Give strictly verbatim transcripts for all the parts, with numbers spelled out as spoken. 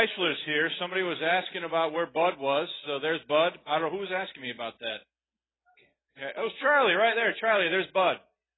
Chrysler's here. Somebody was asking about where Bud was, so there's Bud. I don't know who was asking me about that. Okay. Oh, it was Charlie right there. Charlie, there's Bud.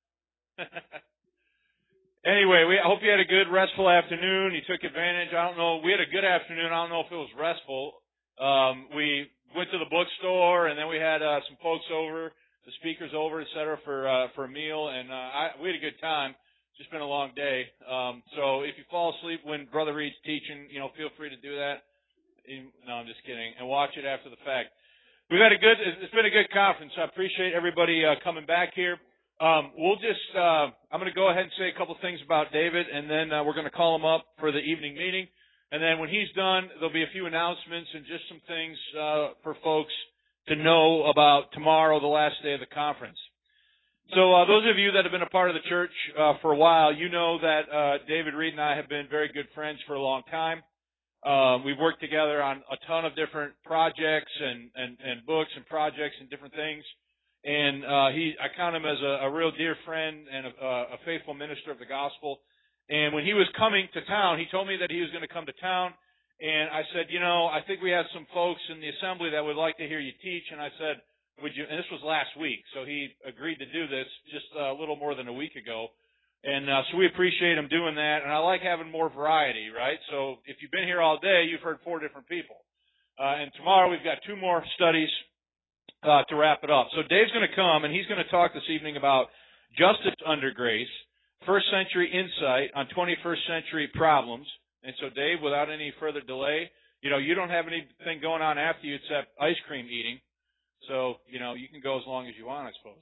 Anyway, we I hope you had a good, restful afternoon. You took advantage. I don't know. We had a good afternoon. I don't know if it was restful. Um, we went to the bookstore, and then we had uh, some folks over, the speakers over, et cetera, for uh, for a meal, and uh, I, we had a good time. It's just been a long day. Um, so if you fall asleep when Brother Reed's teaching, you know, feel free to do that. No, I'm just kidding. And watch it after the fact. We've had a good. It's been a good conference. I appreciate everybody uh, coming back here. Um, we'll just, uh, I'm going to go ahead and say a couple things about David, and then uh, we're going to call him up for the evening meeting. And then when he's done, there'll be a few announcements and just some things uh, for folks to know about tomorrow, the last day of the conference. So uh, those of you that have been a part of the church uh, for a while, you know that uh, David Reed and I have been very good friends for a long time. Um, we've worked together on a ton of different projects and, and, and books and projects and different things. And uh, he, I count him as a, a real dear friend and a, a faithful minister of the gospel. And when he was coming to town, he told me that he was going to come to town. And I said, you know, I think we have some folks in the assembly that would like to hear you teach. And I said, would you? And this was last week, so he agreed to do this just a little more than a week ago. And uh, so we appreciate him doing that. And I like having more variety, right? So if you've been here all day, you've heard four different people. Uh, and tomorrow we've got two more studies. Uh, to wrap it up. So Dave's going to come, and he's going to talk this evening about justice under grace, first century insight on twenty-first century problems. And so, Dave, without any further delay, you know, you don't have anything going on after you except ice cream eating. So, you know, you can go as long as you want, I suppose.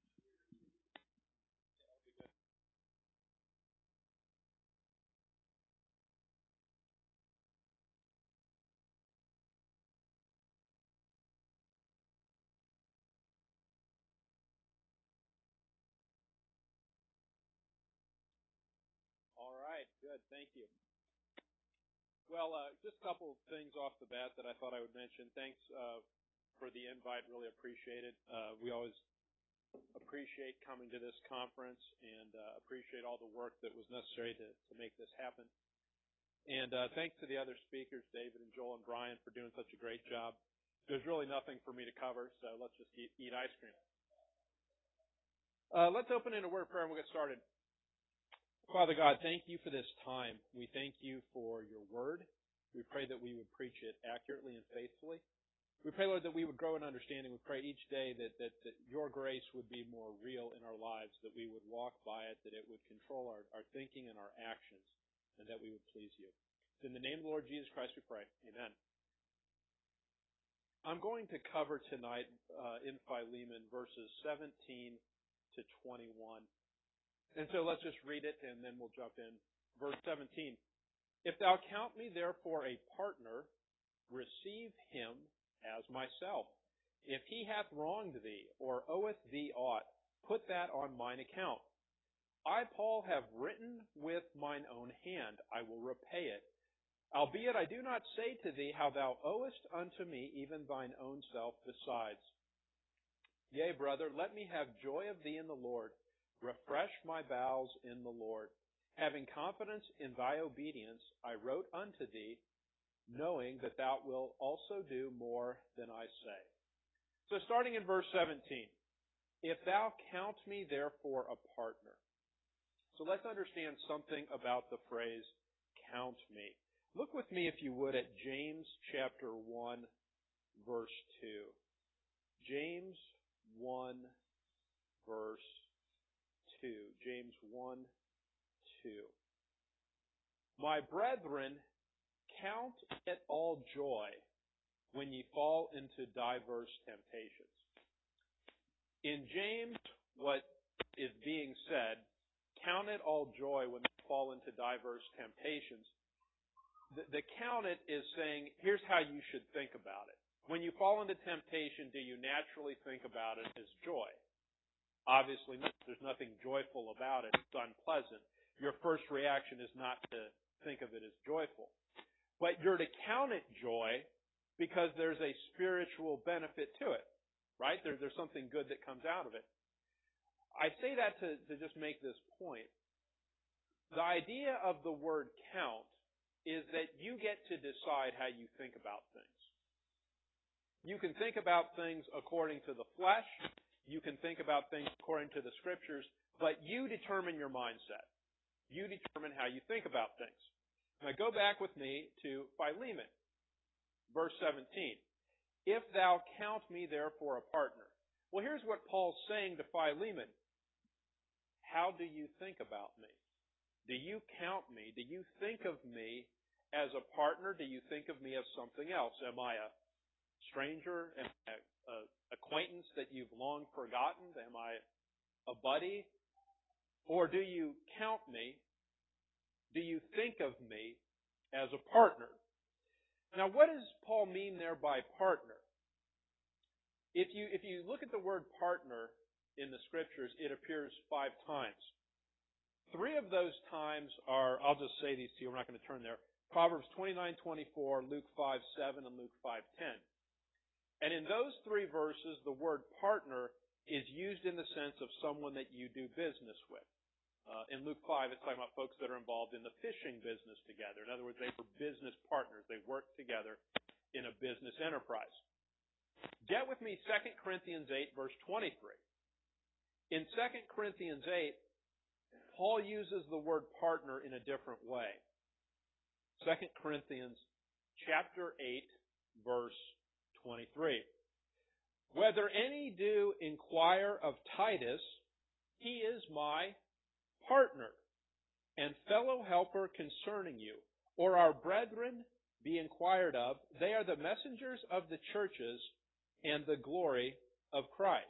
All right, good. Thank you. Well, uh, just a couple of things off the bat that I thought I would mention. Thanks uh, for the invite. Really appreciate it. Uh, we always appreciate coming to this conference and uh, appreciate all the work that was necessary to, to make this happen. And uh, thanks to the other speakers, David and Joel and Brian, for doing such a great job. There's really nothing for me to cover, so let's just eat, eat ice cream. Uh, let's open in a word of prayer and we'll get started. Father God, thank you for this time. We thank you for your word. We pray that we would preach it accurately and faithfully. We pray, Lord, that we would grow in understanding. We pray each day that, that, that your grace would be more real in our lives, that we would walk by it, that it would control our, our thinking and our actions, and that we would please you. It's in the name of the Lord Jesus Christ we pray. Amen. I'm going to cover tonight uh, in Philemon verses seventeen to twenty-one. And so let's just read it, and then we'll jump in. Verse seventeen. If thou count me therefore a partner, receive him as myself. If he hath wronged thee, or oweth thee aught, put that on mine account. I, Paul, have written with mine own hand, I will repay it. Albeit I do not say to thee how thou owest unto me even thine own self besides. Yea, brother, let me have joy of thee in the Lord. Refresh my bowels in the Lord. Having confidence in thy obedience, I wrote unto thee, knowing that thou wilt also do more than I say. So starting in verse seventeen, if thou count me therefore a partner. So let's understand something about the phrase, count me. Look with me, if you would, at James chapter one, verse two. James one, verse two. James one, two. My brethren, count it all joy when ye fall into diverse temptations. In James, what is being said, count it all joy when you fall into diverse temptations. The, the count it is saying, here's how you should think about it. When you fall into temptation, do you naturally think about it as joy? Obviously, there's nothing joyful about it. It's unpleasant. Your first reaction is not to think of it as joyful. But you're to count it joy because there's a spiritual benefit to it, right? There, there's something good that comes out of it. I say that to, to just make this point. The idea of the word count is that you get to decide how you think about things. You can think about things according to the flesh. You can think about things according to the Scriptures, but you determine your mindset. You determine how you think about things. Now go back with me to Philemon, verse seventeen. If thou count me therefore a partner. Well, here's what Paul's saying to Philemon. How do you think about me? Do you count me? Do you think of me as a partner? Do you think of me as something else? Am I a stranger? Am I an acquaintance that you've long forgotten? Am I a buddy? Or do you count me? Do you think of me as a partner? Now, what does Paul mean there by partner? If you, if you look at the word partner in the Scriptures, it appears five times. Three of those times are, I'll just say these to you, we're not going to turn there, Proverbs twenty-nine twenty-four, Luke five seven, and Luke five ten. And in those three verses, the word partner is used in the sense of someone that you do business with. Uh, in Luke five, it's talking about folks that are involved in the fishing business together. In other words, they were business partners. They worked together in a business enterprise. Get with me Second Corinthians eight, verse twenty-three. In Second Corinthians eight, Paul uses the word partner in a different way. Second Corinthians chapter eight, verse twenty-three. Whether any do inquire of Titus, he is my partner and fellow helper concerning you, or our brethren be inquired of, they are the messengers of the churches and the glory of Christ.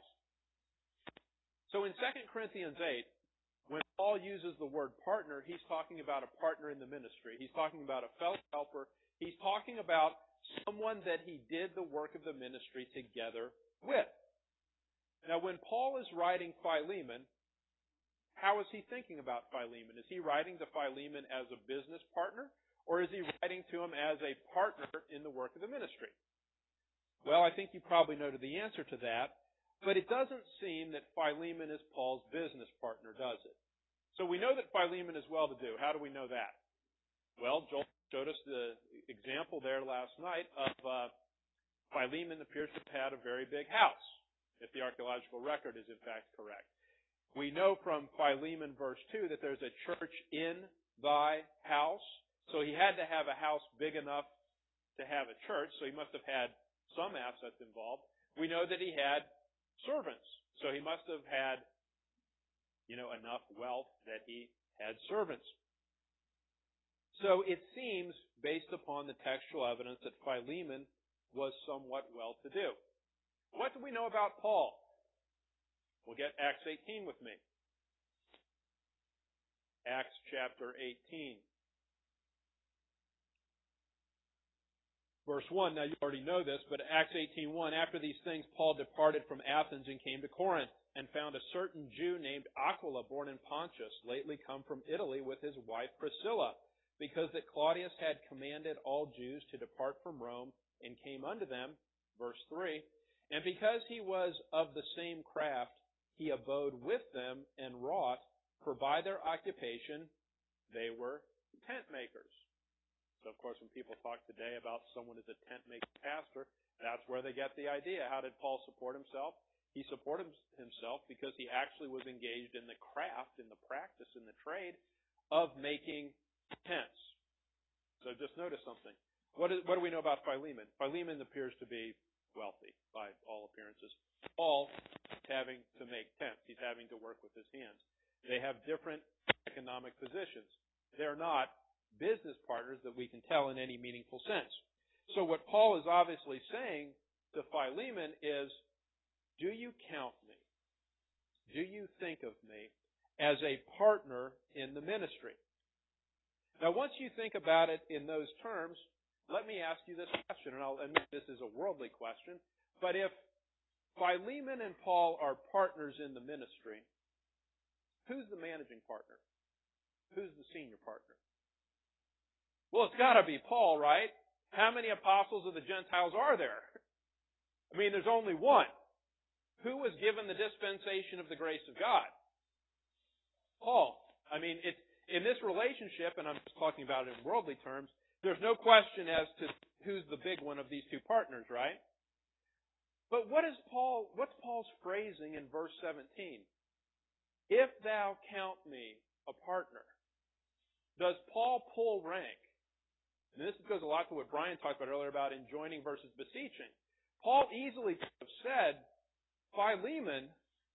So in Second Corinthians eight, when Paul uses the word partner, he's talking about a partner in the ministry. He's talking about a fellow helper. He's talking about someone that he did the work of the ministry together with. Now when Paul is writing Philemon, how is he thinking about Philemon? Is he writing to Philemon as a business partner, or is he writing to him as a partner in the work of the ministry? Well, I think you probably know the answer to that, but it doesn't seem that Philemon is Paul's business partner, does it? So we know that Philemon is well-to-do. How do we know that? Well, Joel showed us the example there last night of uh, Philemon appears to have had a very big house, if the archaeological record is in fact correct. We know from Philemon verse two that there's a church in thy house. So he had to have a house big enough to have a church, so he must have had some assets involved. We know that he had servants, so he must have had, you know, enough wealth that he had servants. So it seems, based upon the textual evidence, that Philemon was somewhat well-to-do. What do we know about Paul? We'll get Acts eighteen with me. Acts chapter eighteen. Verse one, now you already know this, but Acts eighteen one, after these things Paul departed from Athens and came to Corinth, and found a certain Jew named Aquila, born in Pontus, lately come from Italy with his wife Priscilla, because that Claudius had commanded all Jews to depart from Rome, and came unto them, verse three, and because he was of the same craft, he abode with them and wrought, for by their occupation they were tent makers. So, of course, when people talk today about someone as a tent maker pastor, that's where they get the idea. How did Paul support himself? He supported himself because he actually was engaged in the craft, in the practice, in the trade of making tents. So just notice something. What, is, what do we know about Philemon? Philemon appears to be wealthy by all appearances. Paul is having to make tents. He's having to work with his hands. They have different economic positions. They're not business partners that we can tell in any meaningful sense. So what Paul is obviously saying to Philemon is, do you count me? Do you think of me as a partner in the ministry? Now, once you think about it in those terms, let me ask you this question, and I'll admit this is a worldly question, but if Philemon and Paul are partners in the ministry, who's the managing partner? Who's the senior partner? Well, it's got to be Paul, right? How many apostles of the Gentiles are there? I mean, there's only one. Who was given the dispensation of the grace of God? Paul. I mean, it's in this relationship, and I'm just talking about it in worldly terms, There's no question as to who's the big one of these two partners, right? But what is Paul, what's Paul's phrasing in verse seventeen? If thou count me a partner. Does Paul pull rank? And this goes a lot to what Brian talked about earlier about enjoining versus beseeching. Paul easily could have said, Philemon,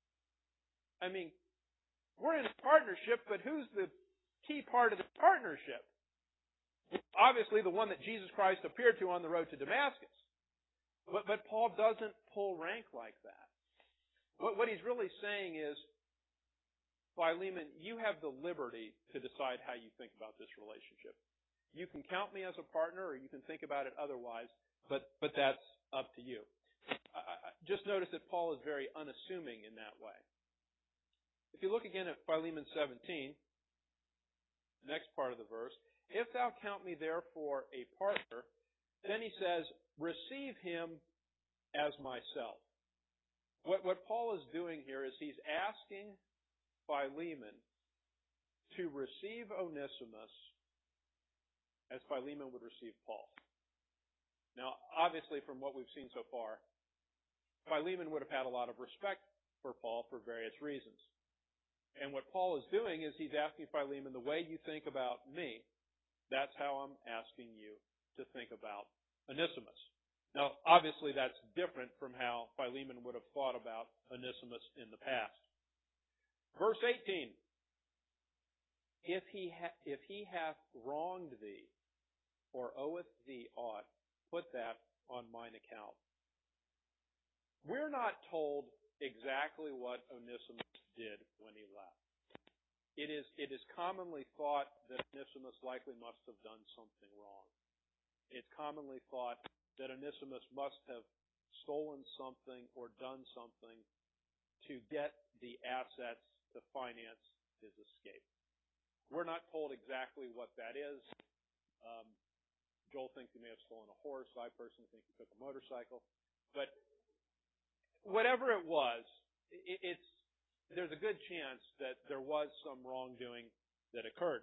I mean, we're in a partnership, but who's the key part of the partnership? Obviously the one that Jesus Christ appeared to on the road to Damascus. But, but Paul doesn't pull rank like that. What, what he's really saying is, Philemon, you have the liberty to decide how you think about this relationship. You can count me as a partner, or you can think about it otherwise, but, but that's up to you. I, I, just notice that Paul is very unassuming in that way. If you look again at Philemon seventeen, next part of the verse, if thou count me therefore a partner, then he says, receive him as myself. What, what Paul is doing here is he's asking Philemon to receive Onesimus as Philemon would receive Paul. Now, obviously, from what we've seen so far, Philemon would have had a lot of respect for Paul for various reasons. And what Paul is doing is he's asking Philemon, the way you think about me, that's how I'm asking you to think about Onesimus. Now, obviously, that's different from how Philemon would have thought about Onesimus in the past. Verse eighteen, if he, ha- if he hath wronged thee, or oweth thee aught, put that on mine account. We're not told exactly what Onesimus did when he left. It is, it is commonly thought that Onesimus likely must have done something wrong. It's commonly thought that Onesimus must have stolen something or done something to get the assets to finance his escape. We're not told exactly what that is. Um, Joel thinks he may have stolen a horse. I personally think he took a motorcycle. But whatever it was, it, it's there's a good chance that there was some wrongdoing that occurred.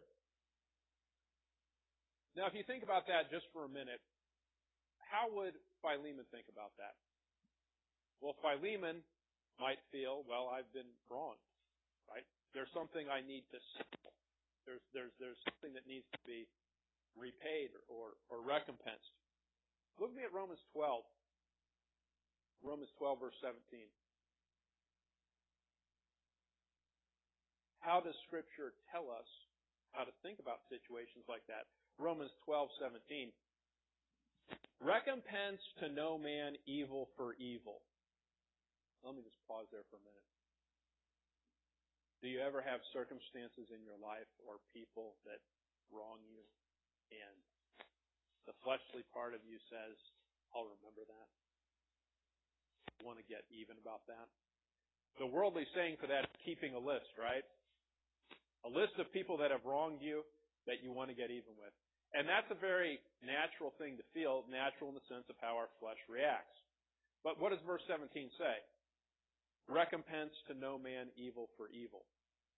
Now, if you think about that just for a minute, how would Philemon think about that? Well, Philemon might feel, well, I've been wronged, right? There's something I need to settle. There's, there's, there's something that needs to be repaid or, or recompensed. Look at me at Romans twelve. Romans twelve, verse seventeen. How does Scripture tell us how to think about situations like that? Romans twelve, seventeen. Recompense to no man evil for evil. Let me just pause there for a minute. Do you ever have circumstances in your life or people that wrong you, and the fleshly part of you says, I'll remember that? I want to get even about that. The worldly saying for that is keeping a list, right? A list of people that have wronged you that you want to get even with. And that's a very natural thing to feel, natural in the sense of how our flesh reacts. But what does verse seventeen say? Recompense to no man evil for evil.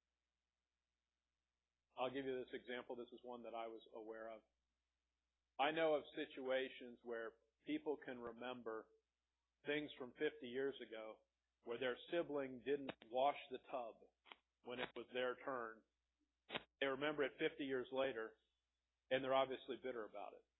I'll give you this example. This is one that I was aware of. I know of situations where people can remember things from fifty years ago where their sibling didn't wash the tub when it was their turn. They remember it fifty years later, and they're obviously bitter about it.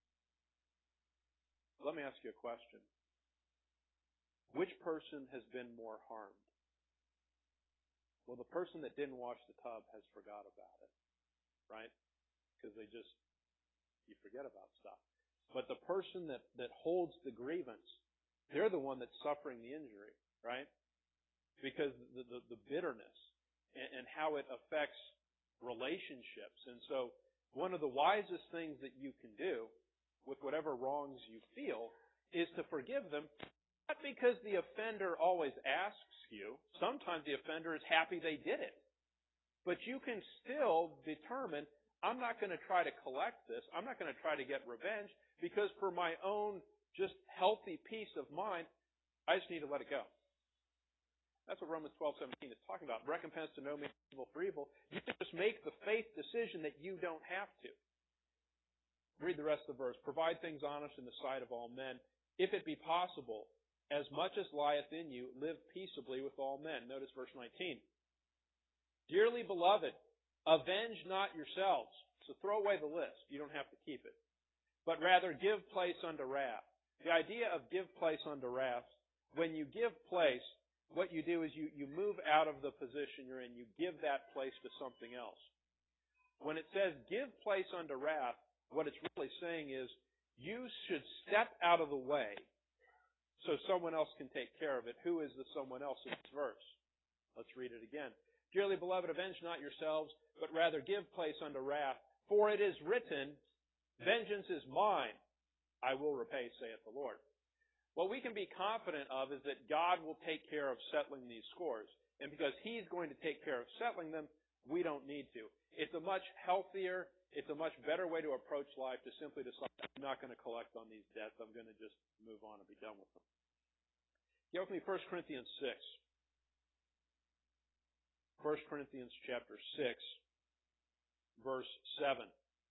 Let me ask you a question. Which person has been more harmed? Well, the person that didn't wash the tub has forgot about it, right? Because they just, you forget about stuff. But the person that, that holds the grievance, they're the one that's suffering the injury, right? Because the, the, the bitterness and, and how it affects relationships. And so one of the wisest things that you can do with whatever wrongs you feel is to forgive them, not because the offender always asks you. Sometimes the offender is happy they did it. But you can still determine, I'm not going to try to collect this. I'm not going to try to get revenge because for my own just healthy peace of mind, I just need to let it go. That's what Romans twelve seventeen is talking about. Recompense to no man evil for evil. You can just make the faith decision that you don't have to. Read the rest of the verse. Provide things honest in the sight of all men, if it be possible, as much as lieth in you, live peaceably with all men. Notice verse nineteen. Dearly beloved, avenge not yourselves. So throw away the list. You don't have to keep it. But rather give place unto wrath. The idea of give place unto wrath, when you give place, what you do is you, you move out of the position you're in. You give that place to something else. When it says give place unto wrath, what it's really saying is you should step out of the way so someone else can take care of it. Who is the someone else in this verse? Let's read it again. Dearly beloved, avenge not yourselves, but rather give place unto wrath. For it is written, vengeance is mine, I will repay, saith the Lord. What we can be confident of is that God will take care of settling these scores. And because He's going to take care of settling them, we don't need to. It's a much healthier, it's a much better way to approach life to simply decide, I'm not going to collect on these debts, I'm going to just move on and be done with them. Go with me, First Corinthians six. First Corinthians chapter six, verse seven.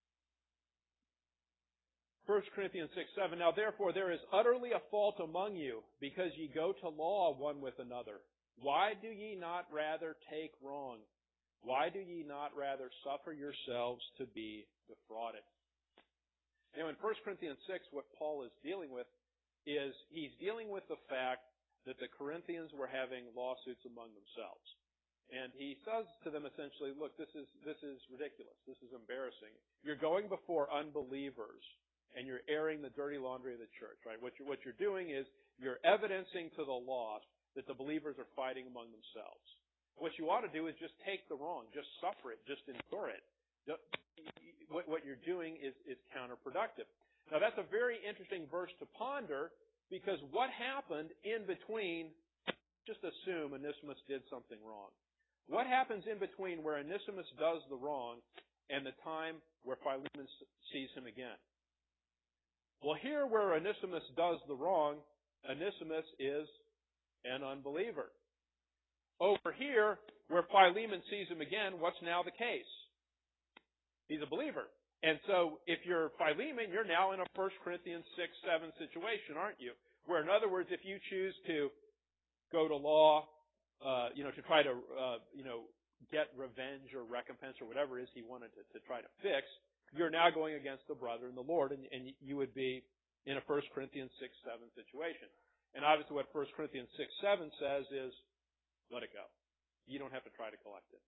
First Corinthians six, seven. Now therefore there is utterly a fault among you, because ye go to law one with another. Why do ye not rather take wrong? Why do ye not rather suffer yourselves to be defrauded? Now in First Corinthians six, what Paul is dealing with is he's dealing with the fact that the Corinthians were having lawsuits among themselves. And he says to them essentially, look, this is, this is ridiculous. This is embarrassing. You're going before unbelievers and you're airing the dirty laundry of the church, right? What you're, what you're doing is you're evidencing to the lost that the believers are fighting among themselves. What you ought to do is just take the wrong, just suffer it, just endure it. What, what you're doing is, is counterproductive. Now that's a very interesting verse to ponder, because what happened in between, just assume Onesimus did something wrong. What happens in between where Onesimus does the wrong and the time where Philemon sees him again? Well, here where Onesimus does the wrong, Onesimus is an unbeliever. Over here, where Philemon sees him again, what's now the case? He's a believer. And so, if you're Philemon, you're now in a First Corinthians six, seven situation, aren't you? Where, in other words, if you choose to go to law, uh, you know, to try to, uh, you know, get revenge or recompense or whatever it is he wanted to, to try to fix, you're now going against the brother in the Lord, and, and you would be in a First Corinthians six, seven situation. And obviously what First Corinthians six, seven says is, let it go. You don't have to try to collect it.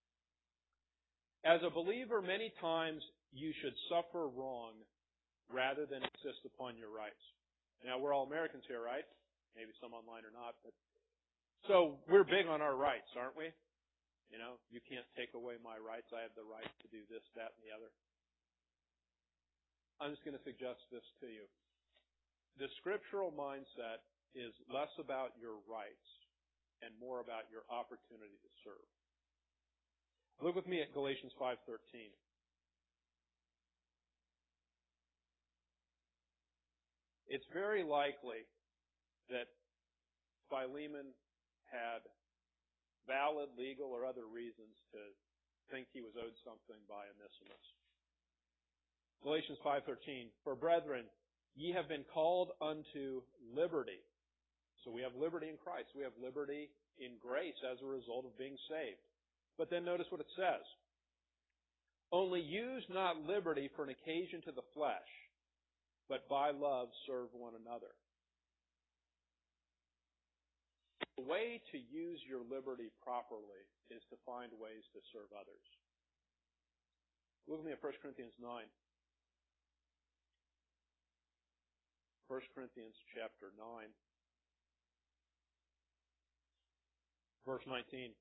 As a believer, many times you should suffer wrong rather than insist upon your rights. Now, we're all Americans here, right? Maybe some online or not. But so we're big on our rights, aren't we? You know, you can't take away my rights. I have the right to do this, that, and the other. I'm just going to suggest this to you. The scriptural mindset is less about your rights and more about your opportunity to serve. Look with me at Galatians five thirteen. It's very likely that Philemon had valid, legal, or other reasons to think he was owed something by Onesimus. Galatians five thirteen, for brethren, ye have been called unto liberty. So we have liberty in Christ. We have liberty in grace as a result of being saved. But then notice what it says. Only use not liberty for an occasion to the flesh, but by love serve one another. The way to use your liberty properly is to find ways to serve others. Look with me at First Corinthians nine. First Corinthians chapter nine, verse nineteen.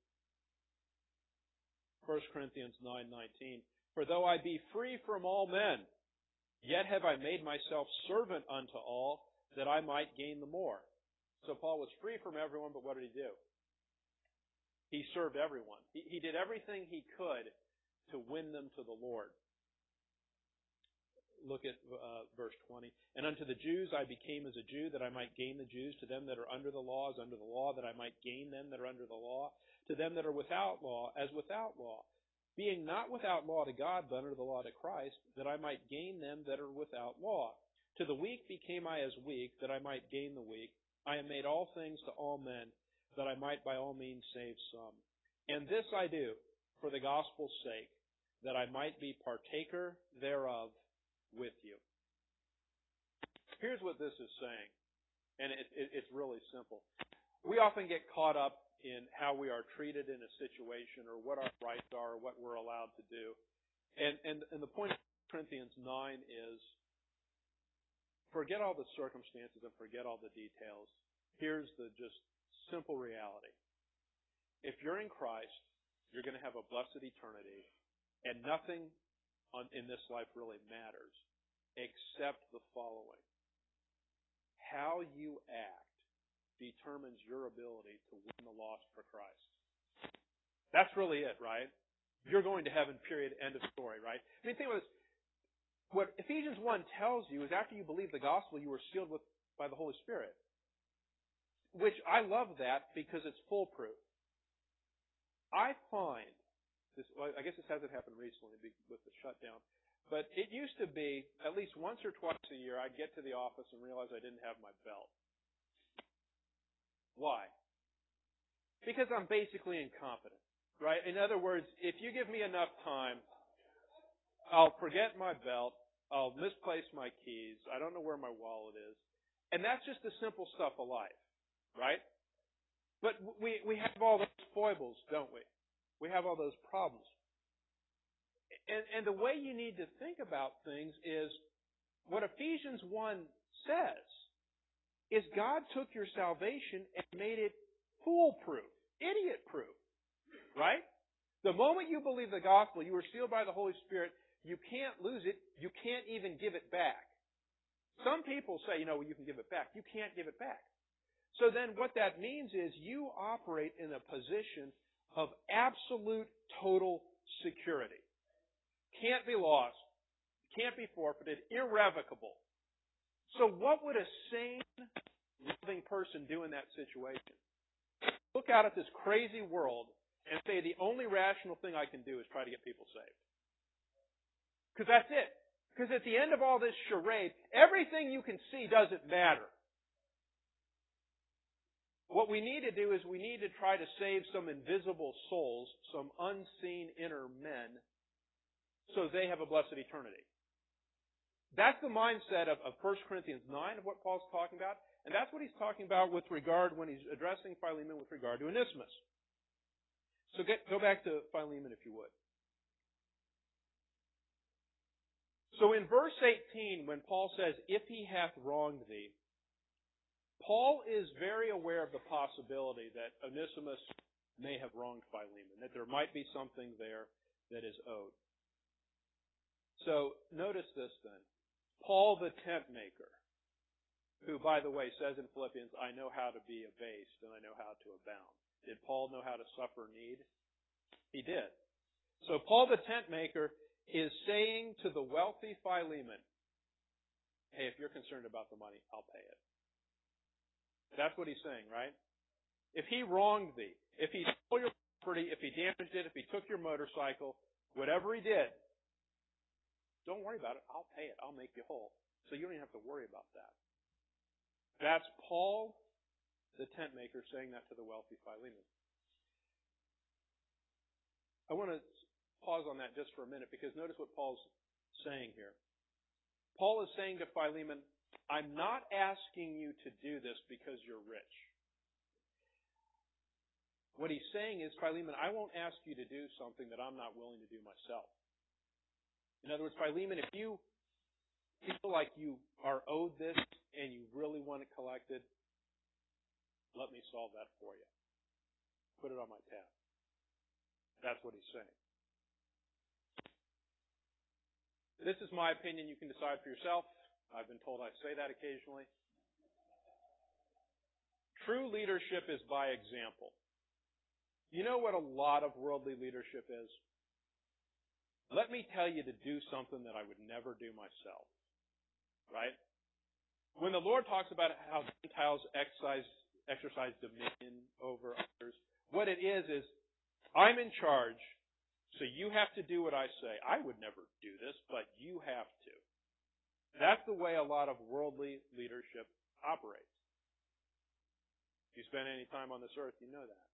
First Corinthians nine nineteen. For though I be free from all men, yet have I made myself servant unto all, that I might gain the more. So Paul was free from everyone, but what did he do? He served everyone. He, he did everything he could to win them to the Lord. Look at uh, verse twenty. And unto the Jews I became as a Jew, that I might gain the Jews. To them that are under the law, as under the law, that I might gain them that are under the law. To them that are without law, as without law, being not without law to God, but under the law to Christ, that I might gain them that are without law. To the weak became I as weak, that I might gain the weak. I am made all things to all men, that I might by all means save some. And this I do, for the gospel's sake, that I might be partaker thereof with you. Here's what this is saying, and it, it, it's really simple. We often get caught up in how we are treated in a situation, or what our rights are, or what we're allowed to do. And, and, and the point of Corinthians nine is, forget all the circumstances and forget all the details. Here's the just simple reality. If you're in Christ, you're going to have a blessed eternity, and nothing on, in this life really matters except the following. How you act determines your ability to win the lost for Christ. That's really it, right? You're going to heaven, period, end of story, right? I mean, think about this. What Ephesians one tells you is after you believe the gospel, you were sealed with by the Holy Spirit. Which I love that because it's foolproof. I find, this, well, I guess this hasn't happened recently with the shutdown, but it used to be at least once or twice a year I'd get to the office and realize I didn't have my belt. Why? Because I'm basically incompetent, right? In other words, if you give me enough time, I'll forget my belt, I'll misplace my keys, I don't know where my wallet is, and that's just the simple stuff of life, right? But we, we have all those foibles, don't we? We have all those problems. And, and the way you need to think about things is what Ephesians one says is God took your salvation and made it foolproof, idiot-proof, right? The moment you believe the gospel, you were sealed by the Holy Spirit, you can't lose it, you can't even give it back. Some people say, you know, well, you can give it back. You can't give it back. So then what that means is you operate in a position of absolute, total security. Can't be lost, can't be forfeited, irrevocable. So what would a sane, loving person do in that situation? Look out at this crazy world and say the only rational thing I can do is try to get people saved. Because that's it. Because at the end of all this charade, everything you can see doesn't matter. What we need to do is we need to try to save some invisible souls, some unseen inner men, so they have a blessed eternity. That's the mindset of, of First Corinthians nine of what Paul's talking about, and that's what he's talking about with regard when he's addressing Philemon with regard to Onesimus. So get, go back to Philemon if you would. So in verse eighteen, when Paul says, if he hath wronged thee, Paul is very aware of the possibility that Onesimus may have wronged Philemon, that there might be something there that is owed. So notice this then. Paul the tent maker, who, by the way, says in Philippians, I know how to be abased and I know how to abound. Did Paul know how to suffer need? He did. So Paul the tent maker is saying to the wealthy Philemon, hey, if you're concerned about the money, I'll pay it. That's what he's saying, right? If he wronged thee, if he stole your property, if he damaged it, if he took your motorcycle, whatever he did, don't worry about it. I'll pay it. I'll make you whole. So you don't even have to worry about that. That's Paul, the tent maker, saying that to the wealthy Philemon. I want to pause on that just for a minute because notice what Paul's saying here. Paul is saying to Philemon, I'm not asking you to do this because you're rich. What he's saying is, Philemon, I won't ask you to do something that I'm not willing to do myself. In other words, Philemon, if you feel like you are owed this and you really want it collected, let me solve that for you. Put it on my tab. That's what he's saying. This is my opinion. You can decide for yourself. I've been told I say that occasionally. True leadership is by example. You know what a lot of worldly leadership is? Let me tell you to do something that I would never do myself. Right? When the Lord talks about how Gentiles exercise, exercise dominion over others, what it is is, I'm in charge, So you have to do what I say. I would never do this, but you have to. That's the way a lot of worldly leadership operates. If you spend any time on this earth, you know that.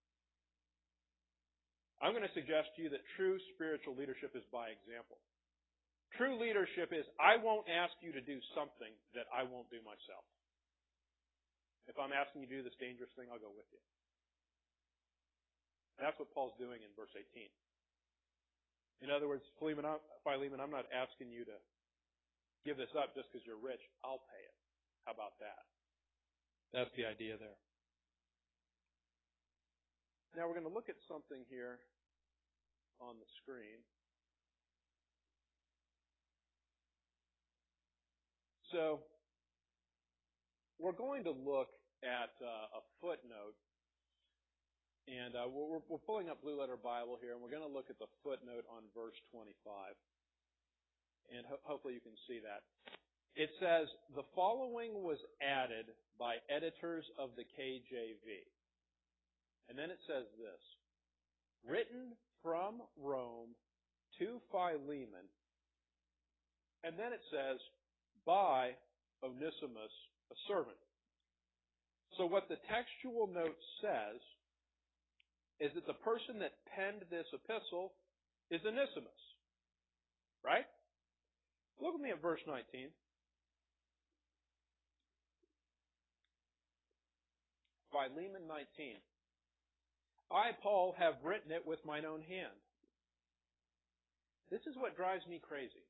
I'm going to suggest to you that true spiritual leadership is by example. True leadership is, I won't ask you to do something that I won't do myself. If I'm asking you to do this dangerous thing, I'll go with you. That's what Paul's doing in verse eighteen. In other words, Philemon, Philemon, I'm not asking you to give this up just because you're rich. I'll pay it. How about that? That's the idea there. Now we're going to look at something here on the screen. So, we're going to look at uh, a footnote. And uh, we're, we're pulling up Blue Letter Bible here, and we're going to look at the footnote on verse twenty-five. And ho- hopefully you can see that. It says, the following was added by editors of the K J V. And then it says this, written from Rome to Philemon. And then it says, by Onesimus, a servant. So what the textual note says is that the person that penned this epistle is Onesimus. Right? Look with me at verse nineteen. Philemon nineteen. I, Paul, have written it with mine own hand. This is what drives me crazy.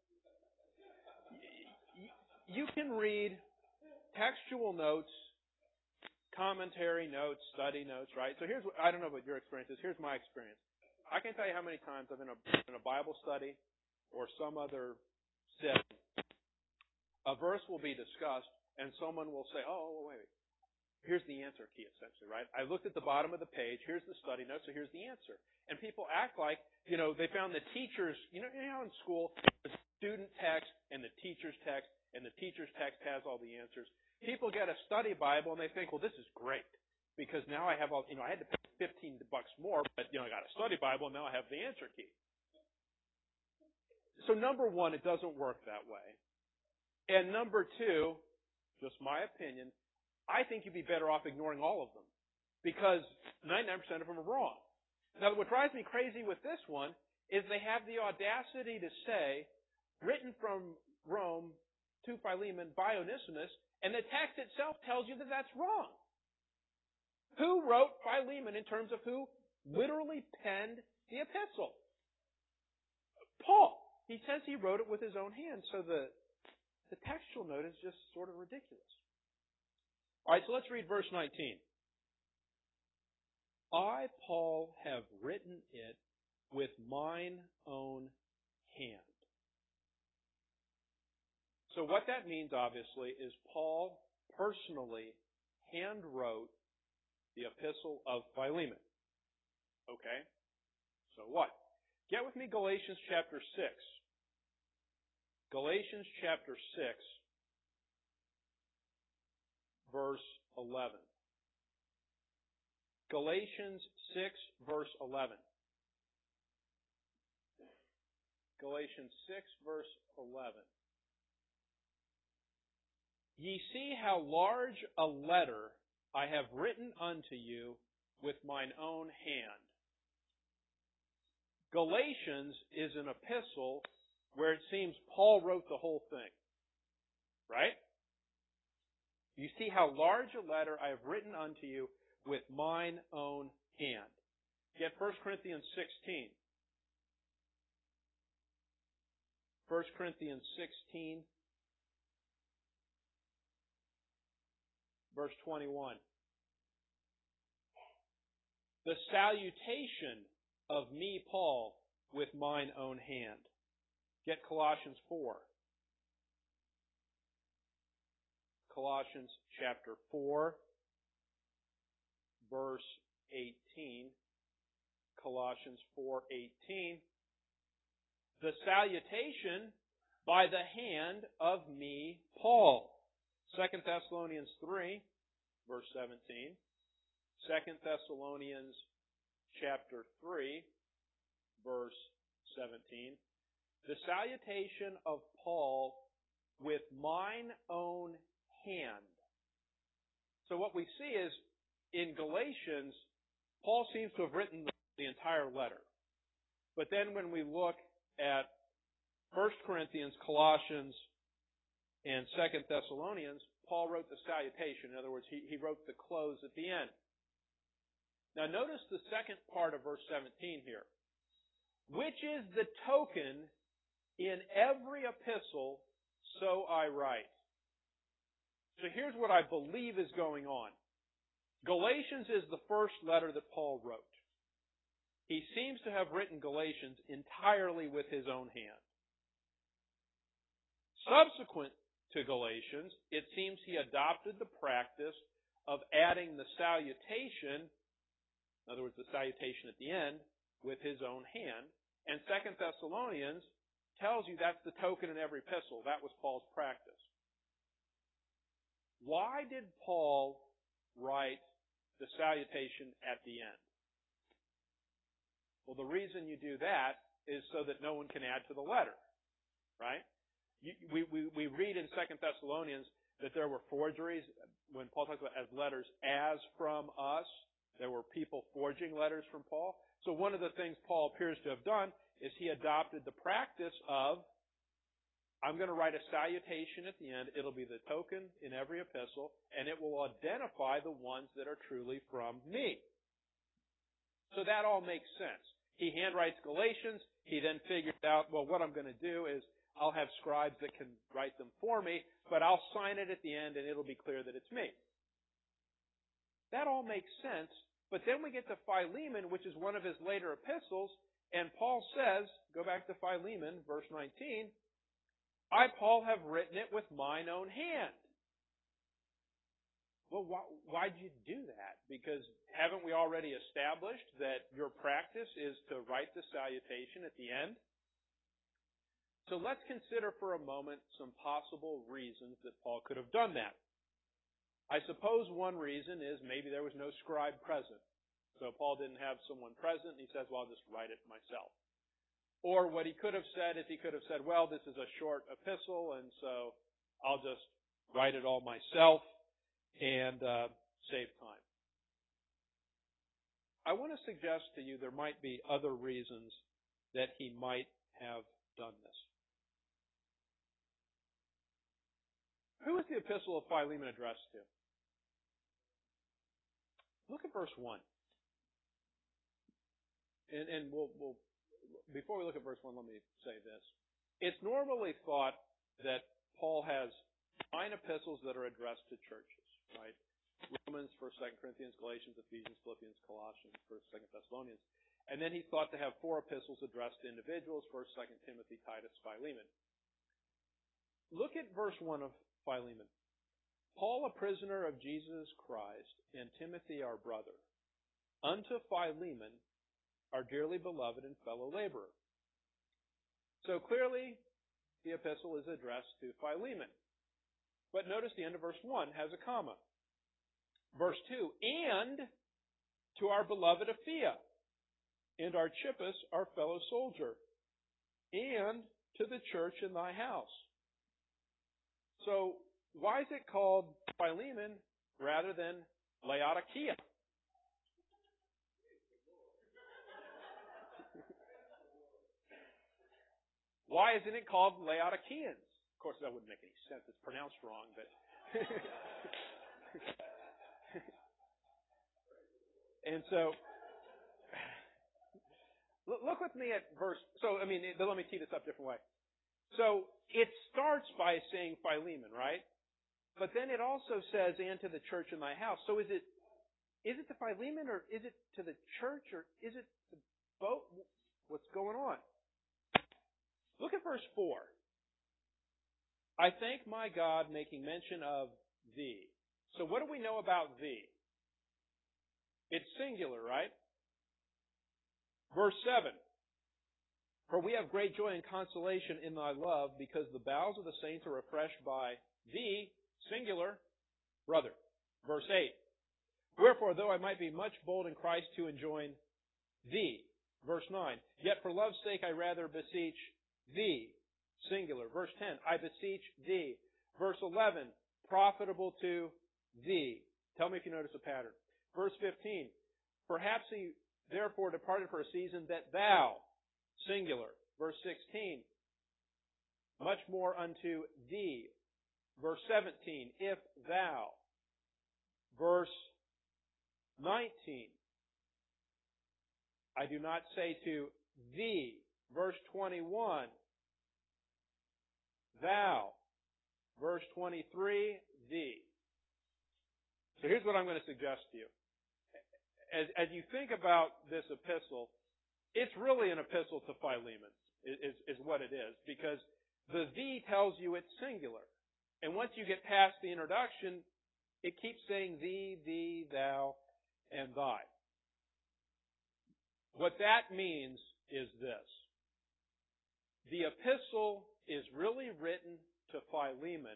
You can read textual notes, commentary notes, study notes, right? So here's what, I don't know what your experience is. Here's my experience. I can't tell you how many times I've been in a, in a Bible study or some other setting. A verse will be discussed and someone will say, oh, wait, wait. Here's the answer key, essentially, right? I looked at the bottom of the page. Here's the study note, so here's the answer. And people act like, you know, they found the teacher's, you know, you know, in school, the student text and the teacher's text, and the teacher's text has all the answers. People get a study Bible and they think, well, this is great because now I have all, you know, I had to pay fifteen bucks more, but, you know, I got a study Bible and now I have the answer key. So number one, it doesn't work that way. And number two, just my opinion, I think you'd be better off ignoring all of them because ninety-nine percent of them are wrong. Now, what drives me crazy with this one is they have the audacity to say, written from Rome to Philemon by Onesimus, and the text itself tells you that that's wrong. Who wrote Philemon in terms of who literally penned the epistle? Paul. He says he wrote it with his own hand, so the, the textual note is just sort of ridiculous. All right, so let's read verse nineteen. I, Paul, have written it with mine own hand. So what that means, obviously, is Paul personally hand-wrote the epistle of Philemon. Okay? So what? Get with me Galatians chapter six. Galatians chapter six, verse eleven. Galatians six, verse eleven. Galatians six, verse eleven. Ye see how large a letter I have written unto you with mine own hand. Galatians is an epistle where it seems Paul wrote the whole thing. Right? You see how large a letter I have written unto you with mine own hand. Get First Corinthians sixteen. First Corinthians sixteen, verse twenty-one. The salutation of me, Paul, with mine own hand. Get Colossians four. Colossians chapter four, verse eighteen. Colossians four eighteen. The salutation by the hand of me, Paul. Second Thessalonians three, verse seventeen. Second Thessalonians chapter three, verse seventeen. The salutation of Paul with mine own hand. So what we see is, in Galatians, Paul seems to have written the entire letter. But then when we look at First Corinthians, Colossians, and Second Thessalonians, Paul wrote the salutation. In other words, he, he wrote the close at the end. Now notice the second part of verse seventeen here. Which is the token in every epistle, so I write. So here's what I believe is going on. Galatians is the first letter that Paul wrote. He seems to have written Galatians entirely with his own hand. Subsequent to Galatians, it seems he adopted the practice of adding the salutation, in other words, the salutation at the end, with his own hand. And Second Thessalonians tells you that's the token in every epistle. That was Paul's practice. Why did Paul write the salutation at the end? Well, the reason you do that is so that no one can add to the letter, right? You, we, we, we read in Second Thessalonians that there were forgeries. When Paul talks about as letters as from us, there were people forging letters from Paul. So one of the things Paul appears to have done is he adopted the practice of, I'm going to write a salutation at the end. It'll be the token in every epistle, and it will identify the ones that are truly from me. So that all makes sense. He handwrites Galatians. He then figures out, well, what I'm going to do is I'll have scribes that can write them for me, but I'll sign it at the end, and it'll be clear that it's me. That all makes sense. But then we get to Philemon, which is one of his later epistles, and Paul says, go back to Philemon, verse nineteen, I, Paul, have written it with mine own hand. Well, why, why'd you do that? Because haven't we already established that your practice is to write the salutation at the end? So let's consider for a moment some possible reasons that Paul could have done that. I suppose one reason is maybe there was no scribe present. So Paul didn't have someone present, and he says, well, I'll just write it myself. Or what he could have said is he could have said, well, this is a short epistle, and so I'll just write it all myself and uh, save time. I want to suggest to you there might be other reasons that he might have done this. Who is the epistle of Philemon addressed to? Look at verse one. And, and we'll, we'll, before we look at verse one, let me say this. It's normally thought that Paul has nine epistles that are addressed to churches, right? Romans, First, Second Corinthians, Galatians, Ephesians, Philippians, Colossians, First, Second Thessalonians. And then he's thought to have four epistles addressed to individuals, First, Second Timothy, Titus, Philemon. Look at verse one of Philemon. Paul, a prisoner of Jesus Christ, and Timothy, our brother, unto Philemon, our dearly beloved and fellow laborer. So clearly, the epistle is addressed to Philemon. But notice the end of verse one has a comma. Verse two, and to our beloved Apphia, and Archippus, our fellow soldier, and to the church in thy house. So, why is it called Philemon rather than Laodicea? Why isn't it called Laodiceans? Of course, that wouldn't make any sense. It's pronounced wrong, but... and so, look with me at verse... So, I mean, let me tee this up a different way. So, it starts by saying Philemon, right? But then it also says, and to the church in thy house. So is it is it to Philemon, or is it to the church, or is it to both? What's going on? Look at verse four. I thank my God, making mention of thee. So what do we know about thee? It's singular, right? Verse seven. For we have great joy and consolation in thy love, because the bowels of the saints are refreshed by thee, singular, brother. Verse eight. Wherefore, though I might be much bold in Christ to enjoin thee. Verse nine, yet for love's sake I rather beseech thee. Singular. Verse ten, I beseech thee. Verse eleven, profitable to thee. Tell me if you notice a pattern. Verse fifteen, perhaps he therefore departed for a season that thou. Singular. Verse sixteen, much more unto thee. Verse seventeen, if thou. Verse nineteen, I do not say to thee. Verse twenty-one, thou. Verse twenty-three, thee. So here's what I'm going to suggest to you. As, as you think about this epistle, it's really an epistle to Philemon, is, is what it is, because the thee tells you it's singular. And once you get past the introduction, it keeps saying thee, thee, thou, and thy. What that means is this. The epistle is really written to Philemon,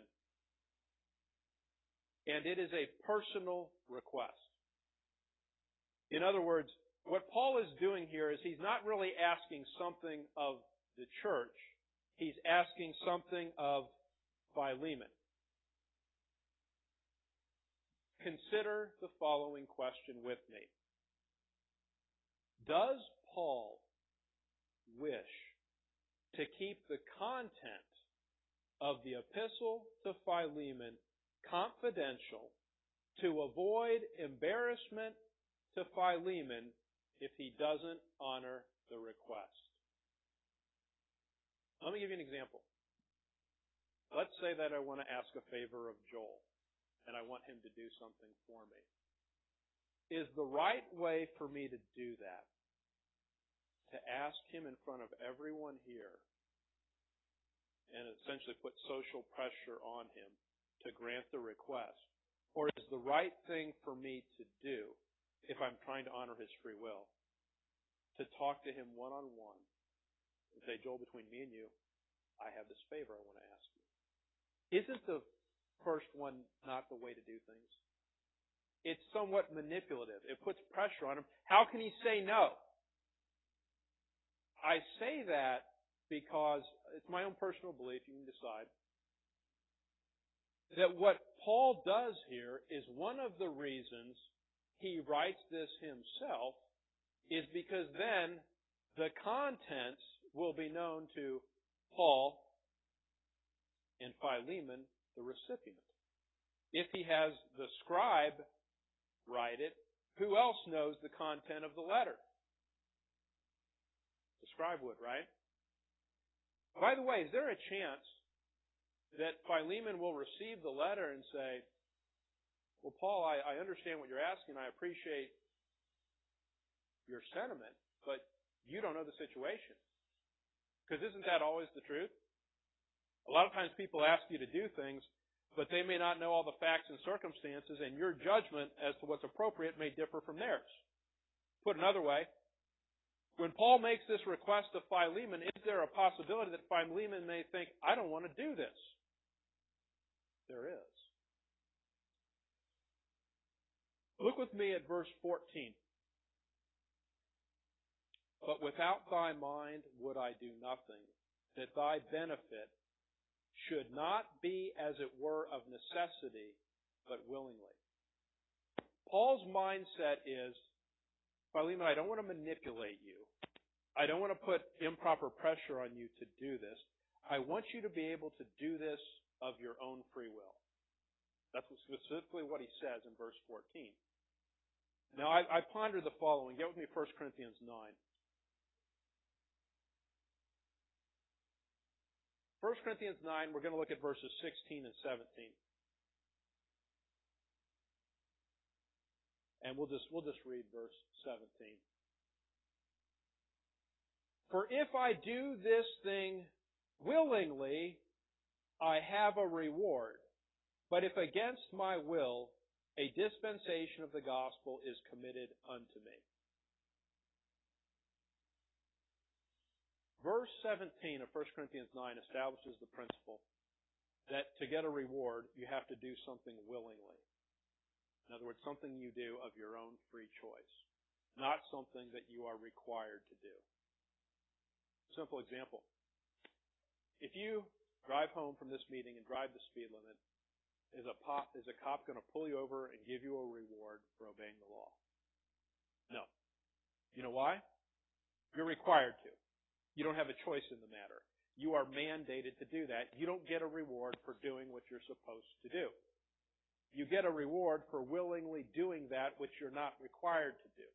and it is a personal request. In other words, what Paul is doing here is he's not really asking something of the church. He's asking something of Philemon. Consider the following question with me. Does Paul wish to keep the content of the epistle to Philemon confidential to avoid embarrassment to Philemon if he doesn't honor the request? Let me give you an example. Let's say that I want to ask a favor of Joel, and I want him to do something for me. Is the right way for me to do that to ask him in front of everyone here and essentially put social pressure on him to grant the request? Or is the right thing for me to do, if I'm trying to honor his free will, to talk to him one-on-one and say, Joel, between me and you, I have this favor I want to ask you. Isn't the first one not the way to do things? It's somewhat manipulative. It puts pressure on him. How can he say no? I say that because it's my own personal belief, you can decide, that what Paul does here is one of the reasons he writes this himself is because then the contents will be known to Paul and Philemon, the recipient. If he has the scribe write it, who else knows the content of the letter? The scribe would, right? By the way, is there a chance that Philemon will receive the letter and say, well, Paul, I, I understand what you're asking. I appreciate your sentiment, but you don't know the situation. Because isn't that always the truth? A lot of times people ask you to do things, but they may not know all the facts and circumstances, and your judgment as to what's appropriate may differ from theirs. Put another way, when Paul makes this request to Philemon, is there a possibility that Philemon may think, I don't want to do this? There is. Look with me at verse fourteen. But without thy mind would I do nothing, that thy benefit should not be as it were of necessity, but willingly. Paul's mindset is, Philemon, I don't want to manipulate you. I don't want to put improper pressure on you to do this. I want you to be able to do this of your own free will. That's specifically what he says in verse fourteen. Now, I, I pondered the following. Get with me First Corinthians nine. First Corinthians nine, we're going to look at verses sixteen and seventeen. And we'll just, we'll just read verse seventeen. For if I do this thing willingly, I have a reward. But if against my will, a dispensation of the gospel is committed unto me. Verse seventeen of First Corinthians nine establishes the principle that to get a reward, you have to do something willingly. In other words, something you do of your own free choice. not something that you are required to do. Simple example. If you drive home from this meeting and drive the speed limit, is a, pop, is a cop going to pull you over and give you a reward for obeying the law? No. You know why? You're required to. You don't have a choice in the matter. You are mandated to do that. You don't get a reward for doing what you're supposed to do. You get a reward for willingly doing that which you're not required to do.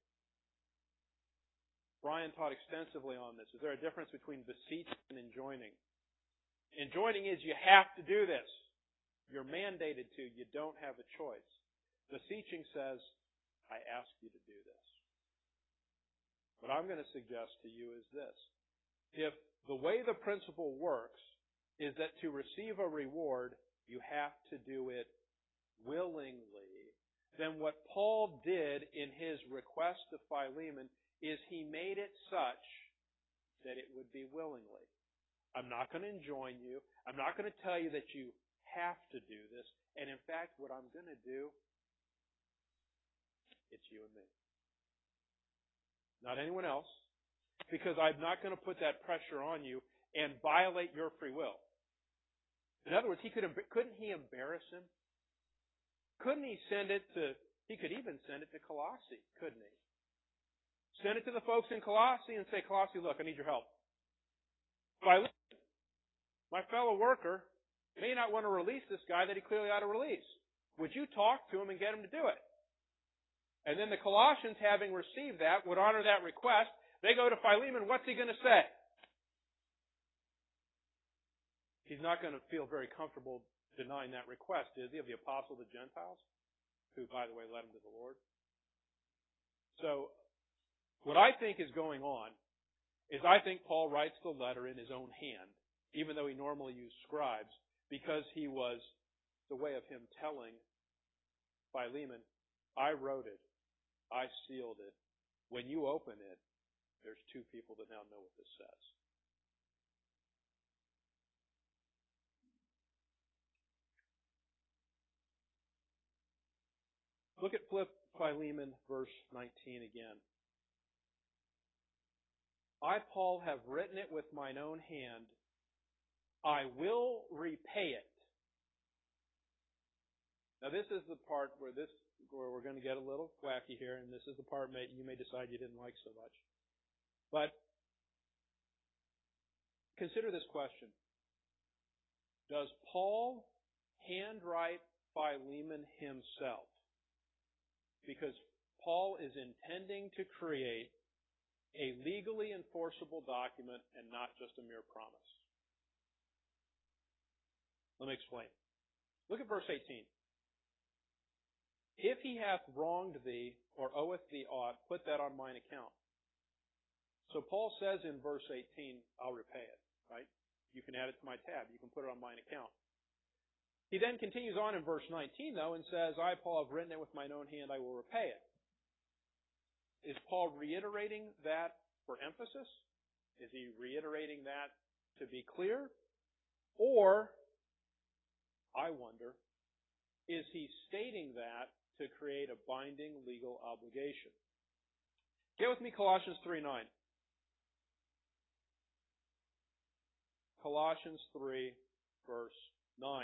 Brian taught extensively on this. Is there a difference between beseech and enjoining? Enjoining is you have to do this. You're mandated to. You don't have a choice. Beseeching says, I ask you to do this. What I'm going to suggest to you is this. If the way the principle works is that to receive a reward, you have to do it willingly, then what Paul did in his request to Philemon is he made it such that it would be willingly. I'm not going to enjoin you. I'm not going to tell you that you have to do this. And in fact, what I'm going to do, it's you and me. Not anyone else. Because I'm not going to put that pressure on you and violate your free will. In other words, he could couldn't he embarrass him? Couldn't he send it to, he could even send it to Colossae, couldn't he? Send it to the folks in Colossae and say, Colossae, look, I need your help. Philemon, my fellow worker, may not want to release this guy that he clearly ought to release. Would you talk to him and get him to do it? And then the Colossians, having received that, would honor that request. They go to Philemon, what's he going to say? He's not going to feel very comfortable denying that request, is he, of the apostle of the Gentiles, who, by the way, led him to the Lord? So, what I think is going on is I think Paul writes the letter in his own hand, even though he normally used scribes, because he was the way of him telling Philemon, I wrote it, I sealed it. When you open it, there's two people that now know what this says. Look at Philemon verse nineteen again. I, Paul, have written it with mine own hand. I will repay it. Now this is the part where this where we're going to get a little wacky here, and this is the part may, you may decide you didn't like so much. But consider this question. Does Paul handwrite Philemon himself? Because Paul is intending to create a legally enforceable document and not just a mere promise. Let me explain. Look at verse eighteen. If he hath wronged thee, or oweth thee aught, put that on mine account. So Paul says in verse eighteen, I'll repay it, right? You can add it to my tab. You can put it on mine account. He then continues on in verse nineteen, though, and says, I, Paul, have written it with mine own hand, I will repay it. Is Paul reiterating that for emphasis? Is he reiterating that to be clear? Or, I wonder, is he stating that to create a binding legal obligation? Get with me Colossians three nine. Colossians three, verse nine.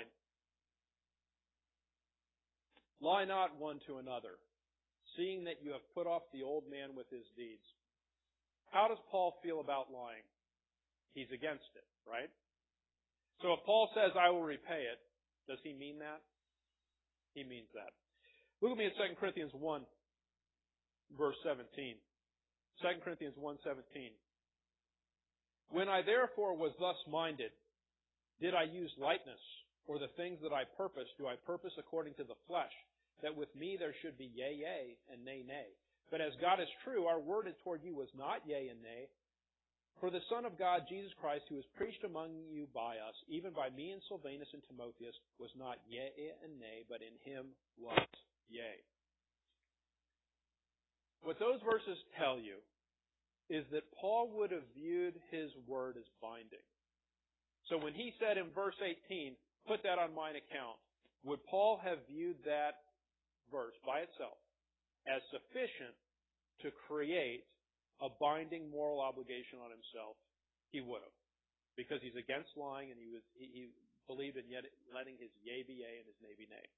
Lie not one to another, seeing that you have put off the old man with his deeds. How does Paul feel about lying? He's against it, right? So if Paul says, I will repay it, does he mean that? He means that. Look at me at Second Corinthians one, verse seventeen. Second Corinthians one seventeen. When I therefore was thus minded, did I use lightness, or the things that I purpose, do I purpose according to the flesh, that with me there should be yea, yea, and nay, nay. But as God is true, our word toward you was not yea and nay. For the Son of God, Jesus Christ, who is preached among you by us, even by me and Silvanus and Timotheus, was not yea and nay, but in him was yea. What those verses tell you is that Paul would have viewed his word as binding. So when he said in verse eighteen, put that on mine account, would Paul have viewed that verse by itself as sufficient to create a binding moral obligation on himself, he would have. Because he's against lying and he was he, he believed in yet letting his yea be yea and his nay be nay.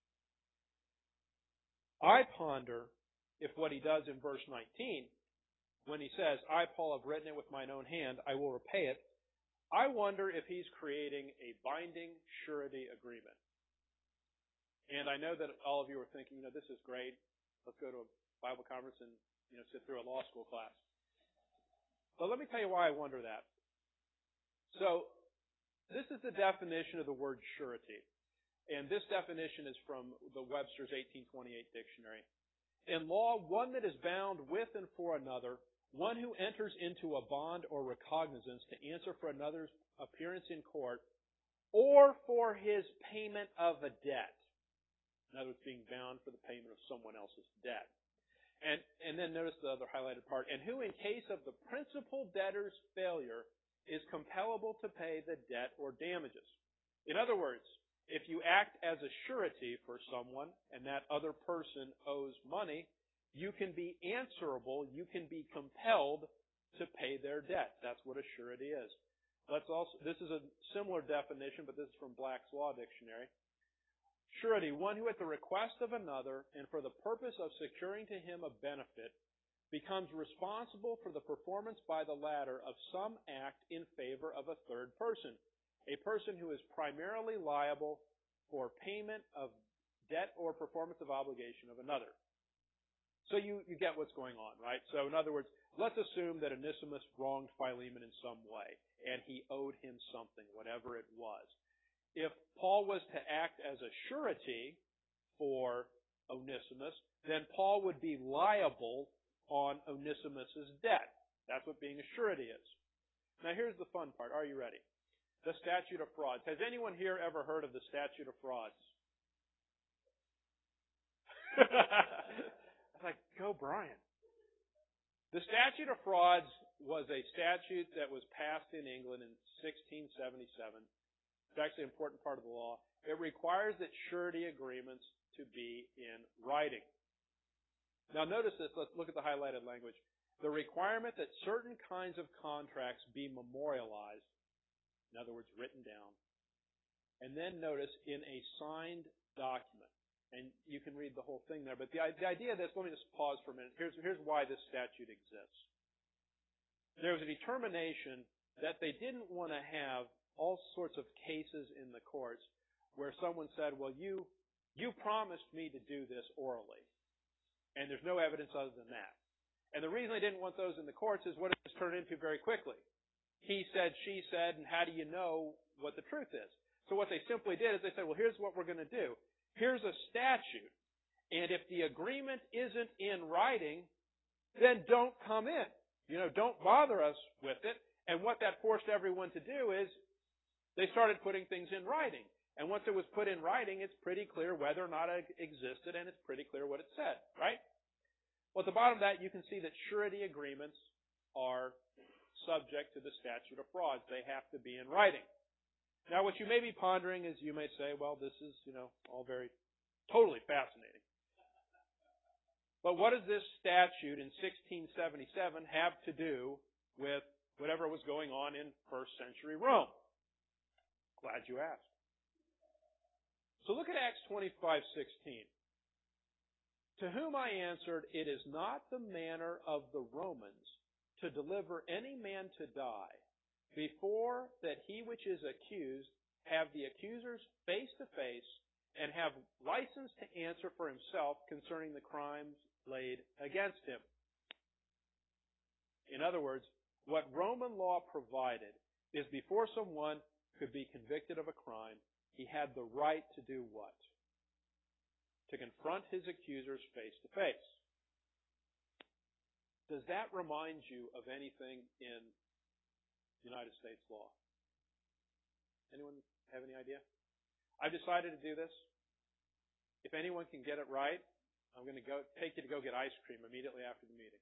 I ponder if what he does in verse nineteen, when he says, I, Paul, have written it with mine own hand, I will repay it, I wonder if he's creating a binding surety agreement. And I know that all of you are thinking, you know, this is great. Let's go to a Bible conference and, you know, sit through a law school class. But let me tell you why I wonder that. So, this is the definition of the word surety. And this definition is from the Webster's eighteen twenty-eight dictionary. In law, one that is bound with and for another, one who enters into a bond or recognizance to answer for another's appearance in court, or for his payment of a debt. In other words, being bound for the payment of someone else's debt. And, and then notice the other highlighted part. And who, in case of the principal debtor's failure, is compellable to pay the debt or damages. In other words, if you act as a surety for someone and that other person owes money, you can be answerable, you can be compelled to pay their debt. That's what a surety is. Let's also, this is a similar definition, but this is from Black's Law Dictionary. Surety, one who at the request of another and for the purpose of securing to him a benefit becomes responsible for the performance by the latter of some act in favor of a third person. A person who is primarily liable for payment of debt or performance of obligation of another. So you, you get what's going on, right? So in other words, let's assume that Onesimus wronged Philemon in some way, and he owed him something, whatever it was. If Paul was to act as a surety for Onesimus, then Paul would be liable on Onesimus' debt. That's what being a surety is. Now here's the fun part. Are you ready? The statute of frauds. Has anyone here ever heard of the statute of frauds? I was like, go Brian. The statute of frauds was a statute that was passed in England in sixteen seventy-seven. It's actually an important part of the law. It requires that surety agreements to be in writing. Now notice this. Let's look at the highlighted language. The requirement that certain kinds of contracts be memorialized, in other words, written down, and then notice in a signed document. And you can read the whole thing there. But the, the idea of this, let me just pause for a minute. Here's, here's why this statute exists. There was a determination that they didn't want to have all sorts of cases in the courts where someone said, well, you, you promised me to do this orally. And there's no evidence other than that. And the reason they didn't want those in the courts is what it was turned into very quickly. He said, she said, and how do you know what the truth is? So what they simply did is they said, well, here's what we're going to do. Here's a statute, and if the agreement isn't in writing, then don't come in. You know, don't bother us with it. And what that forced everyone to do is they started putting things in writing. And once it was put in writing, it's pretty clear whether or not it existed, and it's pretty clear what it said, right? Well, at the bottom of that, you can see that surety agreements are subject to the statute of frauds. They have to be in writing. Now, what you may be pondering is you may say, well, this is, you know, all very, totally fascinating. But what does this statute in sixteen seventy-seven have to do with whatever was going on in first century Rome? Glad you asked. So look at Acts twenty-five sixteen. To whom I answered, it is not the manner of the Romans to deliver any man to die, before that he which is accused have the accusers face to face and have license to answer for himself concerning the crimes laid against him. In other words, what Roman law provided is before someone could be convicted of a crime, he had the right to do what? To confront his accusers face to face. Does that remind you of anything in United States law? Anyone have any idea? I've decided to do this. If anyone can get it right, I'm going to go take you to go get ice cream immediately after the meeting.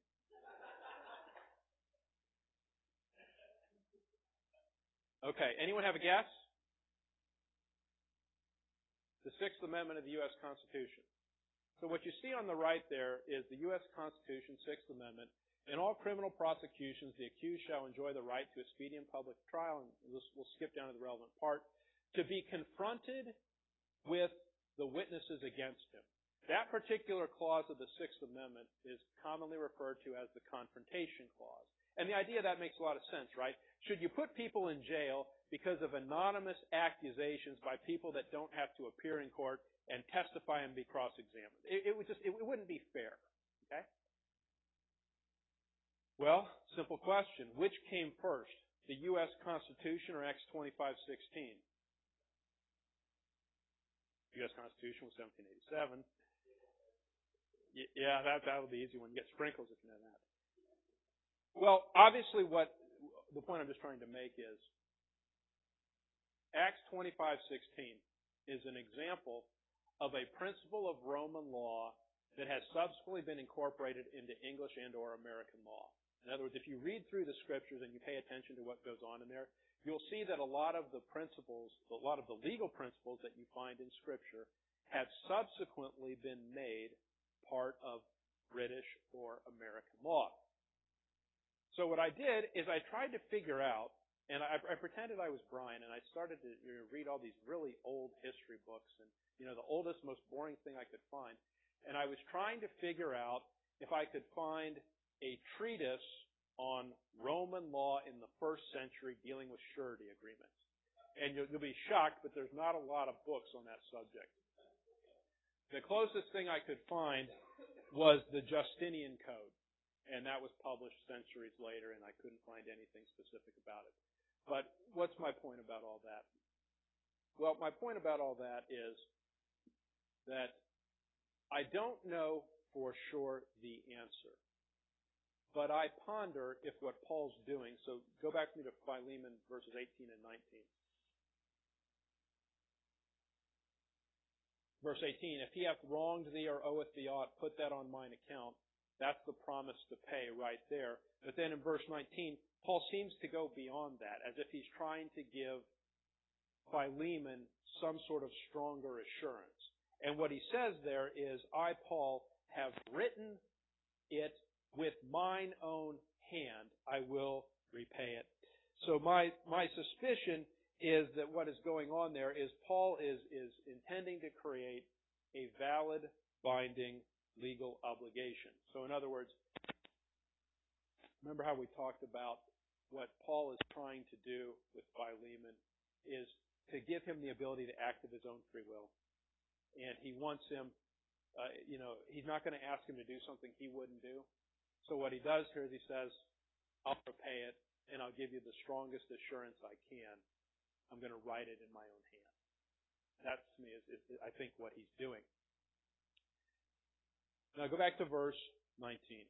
Okay, anyone have a guess? The Sixth Amendment of the U S Constitution. So what you see on the right there is the U S Constitution, Sixth Amendment. In all criminal prosecutions, the accused shall enjoy the right to a speedy and public trial, and we'll, we'll skip down to the relevant part, to be confronted with the witnesses against him. That particular clause of the Sixth Amendment is commonly referred to as the Confrontation Clause. And the idea of that makes a lot of sense, right? Should you put people in jail because of anonymous accusations by people that don't have to appear in court and testify and be cross-examined? It, it would just, it wouldn't be fair, okay? Well, simple question. Which came first, the U S Constitution or Acts twenty-five sixteen? U S Constitution was seventeen eighty-seven. Yeah, that that'll be easy when you get sprinkles if you know that. Well, obviously what the point I'm just trying to make is Acts twenty-five sixteen is an example of a principle of Roman law that has subsequently been incorporated into English and or American law. In other words, if you read through the scriptures and you pay attention to what goes on in there, you'll see that a lot of the principles, a lot of the legal principles that you find in Scripture have subsequently been made part of British or American law. So what I did is I tried to figure out, and I, I pretended I was Brian, and I started to you know, read all these really old history books, and you know the oldest, most boring thing I could find, and I was trying to figure out if I could find a treatise on Roman law in the first century dealing with surety agreements. And you'll, you'll be shocked, but there's not a lot of books on that subject. The closest thing I could find was the Justinian Code, and that was published centuries later, and I couldn't find anything specific about it. But what's my point about all that? Well, my point about all that is that I don't know for sure the answer. But I ponder if what Paul's doing, so go back with me to Philemon verses eighteen and nineteen. Verse eighteen, if he hath wronged thee or oweth thee aught, put that on mine account. That's the promise to pay right there. But then in verse nineteen, Paul seems to go beyond that, as if he's trying to give Philemon some sort of stronger assurance. And what he says there is, I, Paul, have written it with mine own hand, I will repay it. So my, my suspicion is that what is going on there is Paul is, is intending to create a valid, binding, legal obligation. So in other words, remember how we talked about what Paul is trying to do with Philemon is to give him the ability to act of his own free will. And he wants him, uh, you know, he's not going to ask him to do something he wouldn't do. So what he does here is he says, I'll repay it, and I'll give you the strongest assurance I can. I'm going to write it in my own hand. That, to me, is, is I think, what he's doing. Now go back to verse nineteen.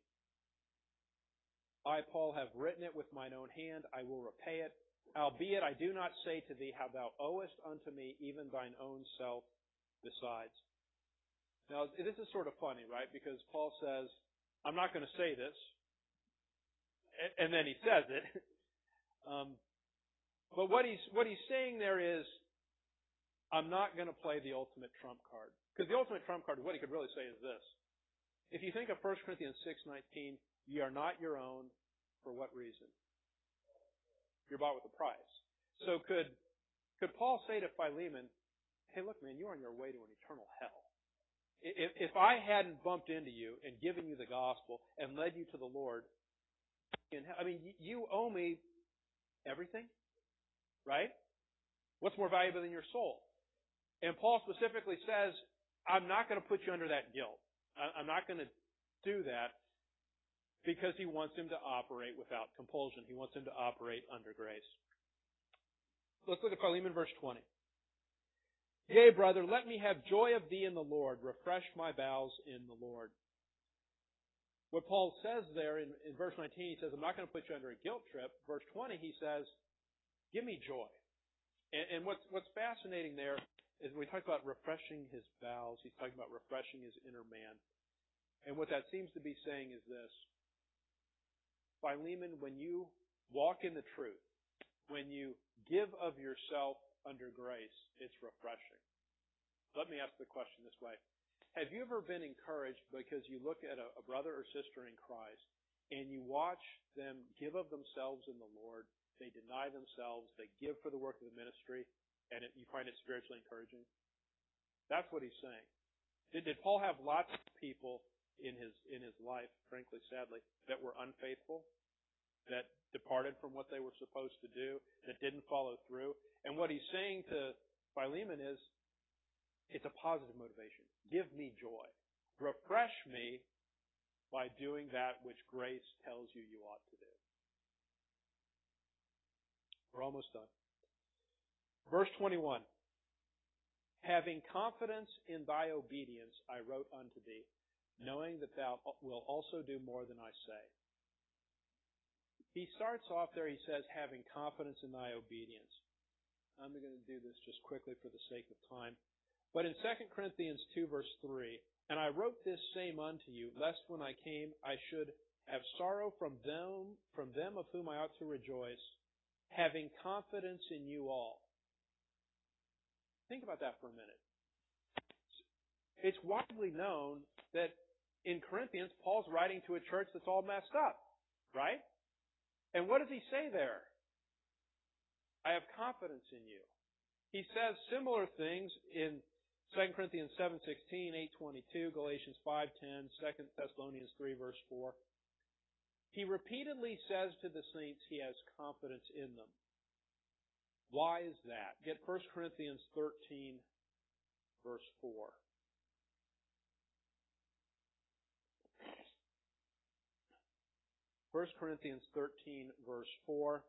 I, Paul, have written it with mine own hand. I will repay it. Albeit I do not say to thee how thou owest unto me even thine own self besides. Now, this is sort of funny, right? Because Paul says, I'm not going to say this. And then he says it. Um, but what he's, what he's saying there is, I'm not going to play the ultimate trump card. Because the ultimate trump card, what he could really say is this. If you think of First Corinthians six nineteen, ye are not your own, for what reason? You're bought with a price. So could, could Paul say to Philemon, hey, look, man, you're on your way to an eternal hell. If, if I hadn't bumped into you and given you the gospel and led you to the Lord, I mean, you owe me everything, right? What's more valuable than your soul? And Paul specifically says, I'm not going to put you under that guilt. I'm not going to do that because he wants him to operate without compulsion. He wants him to operate under grace. Let's look at Philemon verse twenty. Yea, brother, let me have joy of thee in the Lord. Refresh my bowels in the Lord. What Paul says there in, in verse nineteen, he says, I'm not going to put you under a guilt trip. Verse twenty, he says, give me joy. And, and what's, what's fascinating there is when we talk about refreshing his bowels, he's talking about refreshing his inner man. And what that seems to be saying is this. Philemon, when you walk in the truth, when you give of yourself under grace, it's refreshing. Let me ask the question this way. have you ever been encouraged because you look at a, a brother or sister in Christ and you watch them give of themselves in the Lord, they deny themselves, they give for the work of the ministry, and it, you find it spiritually encouraging? That's what he's saying. Did, did Paul have lots of people in his in his life, frankly, sadly, that were unfaithful, that departed from what they were supposed to do, that didn't follow through? And what he's saying to Philemon is, it's a positive motivation. Give me joy. Refresh me by doing that which grace tells you you ought to do. We're almost done. Verse twenty-one. Having confidence in thy obedience, I wrote unto thee, knowing that thou wilt also do more than I say. He starts off there, he says, having confidence in thy obedience. I'm going to do this just quickly for the sake of time. But in Second Corinthians two, verse three, and I wrote this same unto you, lest when I came I should have sorrow from them, from them of whom I ought to rejoice, having confidence in you all. Think about that for a minute. It's widely known that in Corinthians, Paul's writing to a church that's all messed up, right? And what does he say there? I have confidence in you. He says similar things in Second Corinthians seven sixteen, eight twenty-two, Galatians five ten, Second Thessalonians three, verse four. He repeatedly says to the saints he has confidence in them. Why is that? Get First Corinthians thirteen, verse four. First Corinthians thirteen, verse four.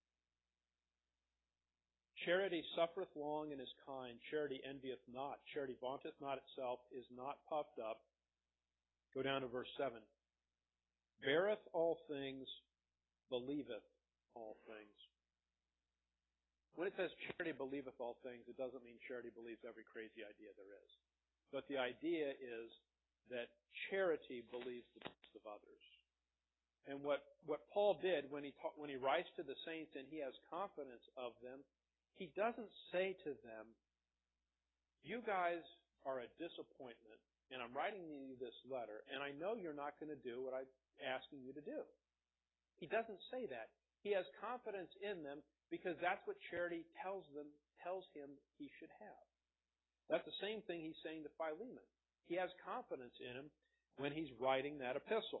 Charity suffereth long and is kind. Charity envieth not. Charity vaunteth not itself, is not puffed up. Go down to verse seven. Beareth all things, believeth all things. When it says charity believeth all things, it doesn't mean charity believes every crazy idea there is. But the idea is that charity believes the best of others. And what, what Paul did when he ta- when he writes to the saints and he has confidence of them, he doesn't say to them, you guys are a disappointment, and I'm writing you this letter, and I know you're not going to do what I'm asking you to do. He doesn't say that. He has confidence in them because that's what charity tells them, tells him he should have. That's the same thing he's saying to Philemon. He has confidence in him when he's writing that epistle.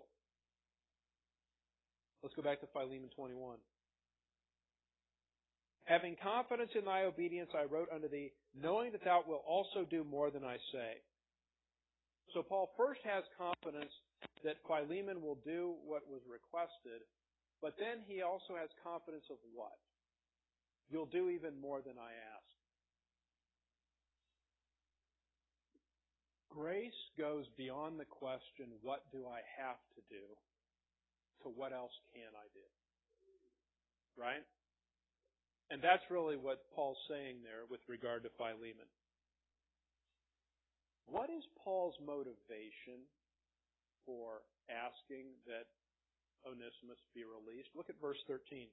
Let's go back to Philemon twenty-one. Having confidence in thy obedience, I wrote unto thee, knowing that thou wilt also do more than I say. So Paul first has confidence that Philemon will do what was requested, but then he also has confidence of what? You'll do even more than I ask. Grace goes beyond the question, what do I have to do, to what else can I do? Right? And that's really what Paul's saying there with regard to Philemon. What is Paul's motivation for asking that Onesimus be released? Look at verse thirteen.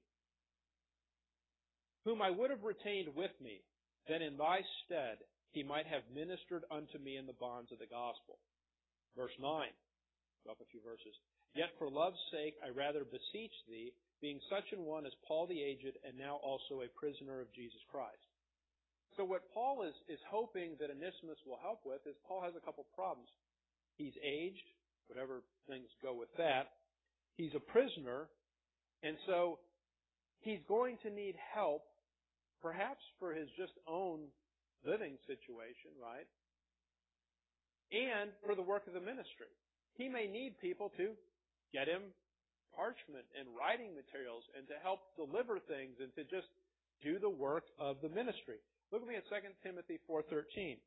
Whom I would have retained with me, that in thy stead he might have ministered unto me in the bonds of the gospel. Verse nine. Go up a few verses. Yet for love's sake I rather beseech thee, being such an one as Paul the aged, and now also a prisoner of Jesus Christ. So what Paul is, is hoping that Onesimus will help with is Paul has a couple problems. He's aged, whatever things go with that. He's a prisoner, and so he's going to need help, perhaps for his just own living situation, right? And for the work of the ministry. He may need people to get him parchment and writing materials and to help deliver things and to just do the work of the ministry. Look at me at Second Timothy four thirteen.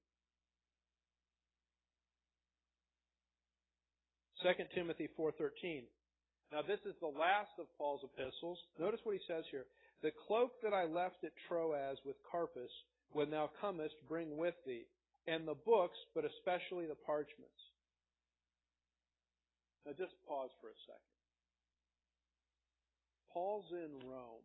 Second Timothy four thirteen. Now this is the last of Paul's epistles. Notice what he says here. The cloak that I left at Troas with Carpus, when thou comest, bring with thee, and the books, but especially the parchments. Now just pause for a second. Paul's in Rome,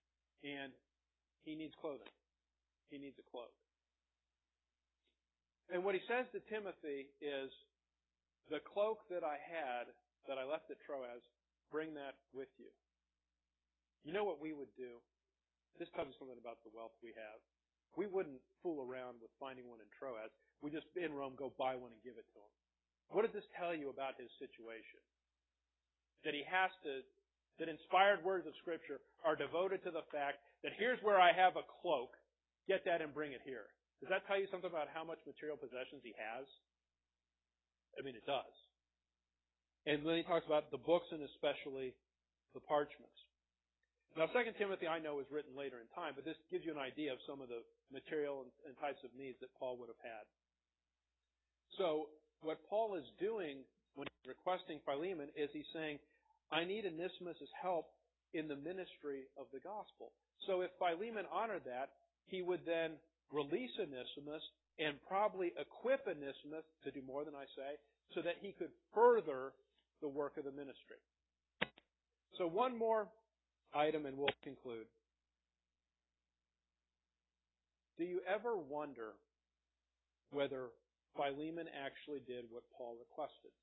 and he needs clothing. He needs a cloak. And what he says to Timothy is, the cloak that I had, that I left at Troas, bring that with you. You know what we would do? This tells you something about the wealth we have. We wouldn't fool around with finding one in Troas. We just, in Rome, go buy one and give it to him. What does this tell you about his situation? That he has to, that inspired words of Scripture are devoted to the fact that here's where I have a cloak, get that and bring it here. Does that tell you something about how much material possessions he has? I mean, it does. And then he talks about the books and especially the parchments. Now, Second Timothy, I know, was written later in time, but this gives you an idea of some of the material and, and types of needs that Paul would have had. So, what Paul is doing when he's requesting Philemon is he's saying, I need Onesimus' help in the ministry of the gospel. So if Philemon honored that, he would then release Onesimus and probably equip Onesimus to do more than I say, so that he could further the work of the ministry. So one more item and we'll conclude. Do you ever wonder whether Philemon actually did what Paul requested?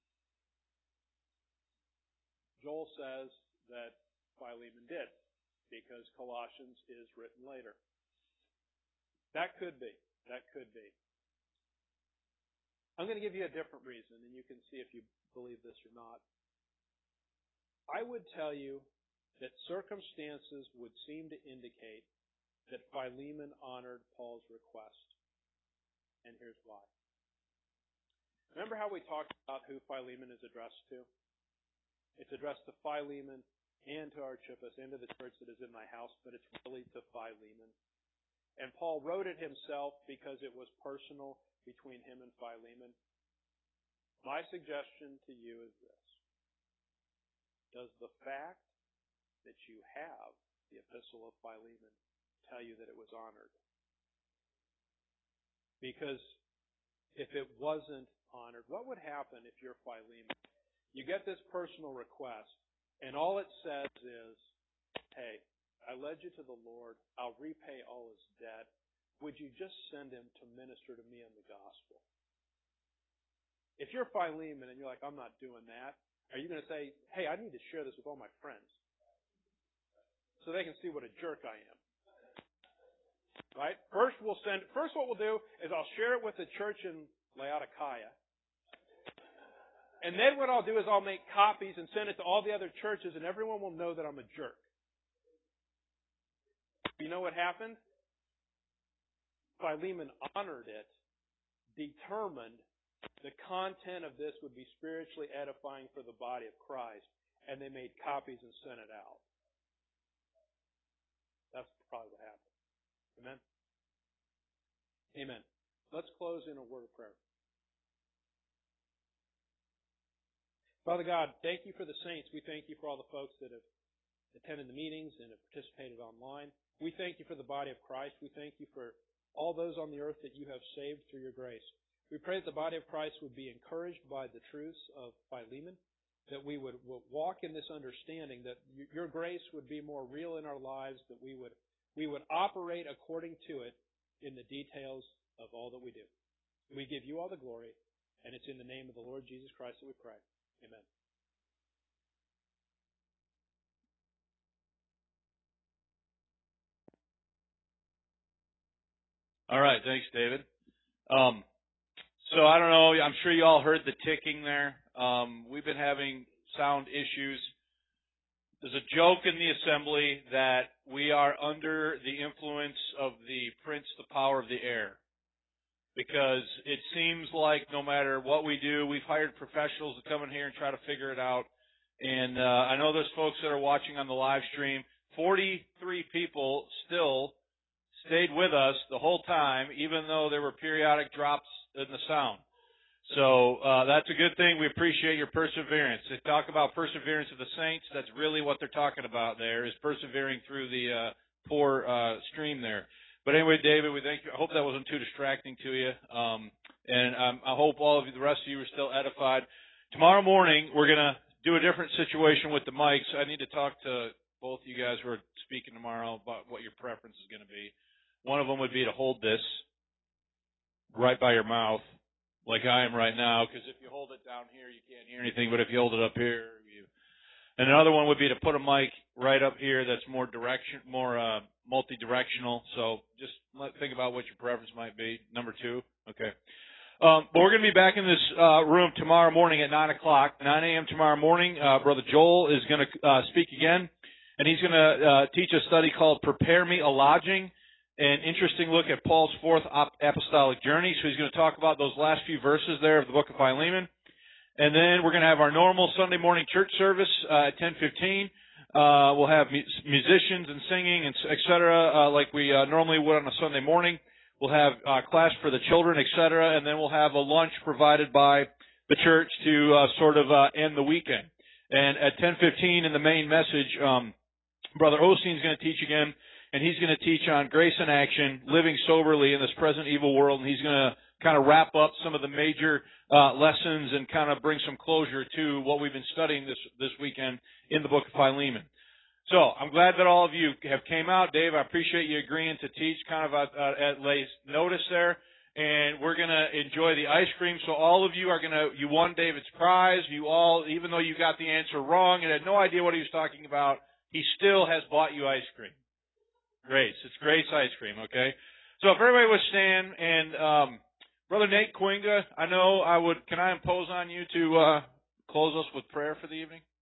Joel says that Philemon did, because Colossians is written later. That could be. That could be. I'm going to give you a different reason, and you can see if you believe this or not. I would tell you that circumstances would seem to indicate that Philemon honored Paul's request. And here's why. Remember how we talked about who Philemon is addressed to? It's addressed to Philemon and to Archippus and to the church that is in my house, but it's really to Philemon. And Paul wrote it himself because it was personal between him and Philemon. My suggestion to you is this. Does the fact that you have the epistle of Philemon tell you that it was honored? Because if it wasn't honored, what would happen if you're Philemon? You get this personal request, and all it says is, hey, I led you to the Lord. I'll repay all his debt. Would you just send him to minister to me in the gospel? If you're Philemon and you're like, I'm not doing that, are you going to say, hey, I need to share this with all my friends so they can see what a jerk I am? Right? First we'll send, first what we'll do is I'll share it with the church in Laodicea. And then what I'll do is I'll make copies and send it to all the other churches, and everyone will know that I'm a jerk. You know what happened? Philemon honored it, determined the content of this would be spiritually edifying for the body of Christ, and they made copies and sent it out. That's probably what happened. Amen? Amen. Let's close in a word of prayer. Father God, thank you for the saints. We thank you for all the folks that have attended the meetings and have participated online. We thank you for the body of Christ. We thank you for all those on the earth that you have saved through your grace. We pray that the body of Christ would be encouraged by the truths of Philemon, that we would, would walk in this understanding, that your grace would be more real in our lives, that we would we would operate according to it in the details of all that we do. We give you all the glory, and it's in the name of the Lord Jesus Christ that we pray. Amen. All right, thanks, David. Um, so I don't know, I'm sure you all heard the ticking there. Um, we've been having sound issues. There's a joke in the assembly that we are under the influence of the prince, the power of the air. Because it seems like no matter what we do, we've hired professionals to come in here and try to figure it out. And uh, I know there's folks that are watching on the live stream. forty-three people still stayed with us the whole time, even though there were periodic drops in the sound. So uh, that's a good thing. We appreciate your perseverance. They talk about perseverance of the saints. That's really what they're talking about there, is persevering through the uh, poor uh, stream there. But anyway, David, we thank you. I hope that wasn't too distracting to you. Um, and um, I hope all of you, the rest of you, are still edified. Tomorrow morning, we're going to do a different situation with the mics. I need to talk to both you guys who are speaking tomorrow about what your preference is going to be. One of them would be to hold this right by your mouth. like I am right now, because if you hold it down here, you can't hear anything, but if you hold it up here, you... And another one would be to put a mic right up here that's more direction, more uh, multi-directional. So just let, think about what your preference might be. Number two, okay. Um, but we're going to be back in this uh, room tomorrow morning at nine o'clock, nine a.m. tomorrow morning. Uh, Brother Joel is going to uh, speak again, and he's going to uh, teach a study called Prepare Me a Lodging, an interesting look at Paul's fourth apostolic journey. So he's going to talk about those last few verses there of the book of Philemon. And then we're going to have our normal Sunday morning church service uh, at ten fifteen. Uh, we'll have mu- musicians and singing, and et cetera, uh, like we uh, normally would on a Sunday morning. We'll have uh, class for the children, et cetera, and then we'll have a lunch provided by the church to uh, sort of uh, end the weekend. And at ten fifteen in the main message, um, Brother Osteen's going to teach again, and he's going to teach on grace in action, living soberly in this present evil world, and he's going to kind of wrap up some of the major uh, lessons and kind of bring some closure to what we've been studying this this weekend in the book of Philemon. So I'm glad that all of you have came out. Dave, I appreciate you agreeing to teach kind of at, at late notice there. And we're going to enjoy the ice cream. So all of you are going to, you won David's prize. You all, even though you got the answer wrong and had no idea what he was talking about, he still has bought you ice cream. Grace. It's Grace ice cream, okay? So if everybody would stand, and um, Brother Nate Coinga, I know I would, can I impose on you to uh, close us with prayer for the evening?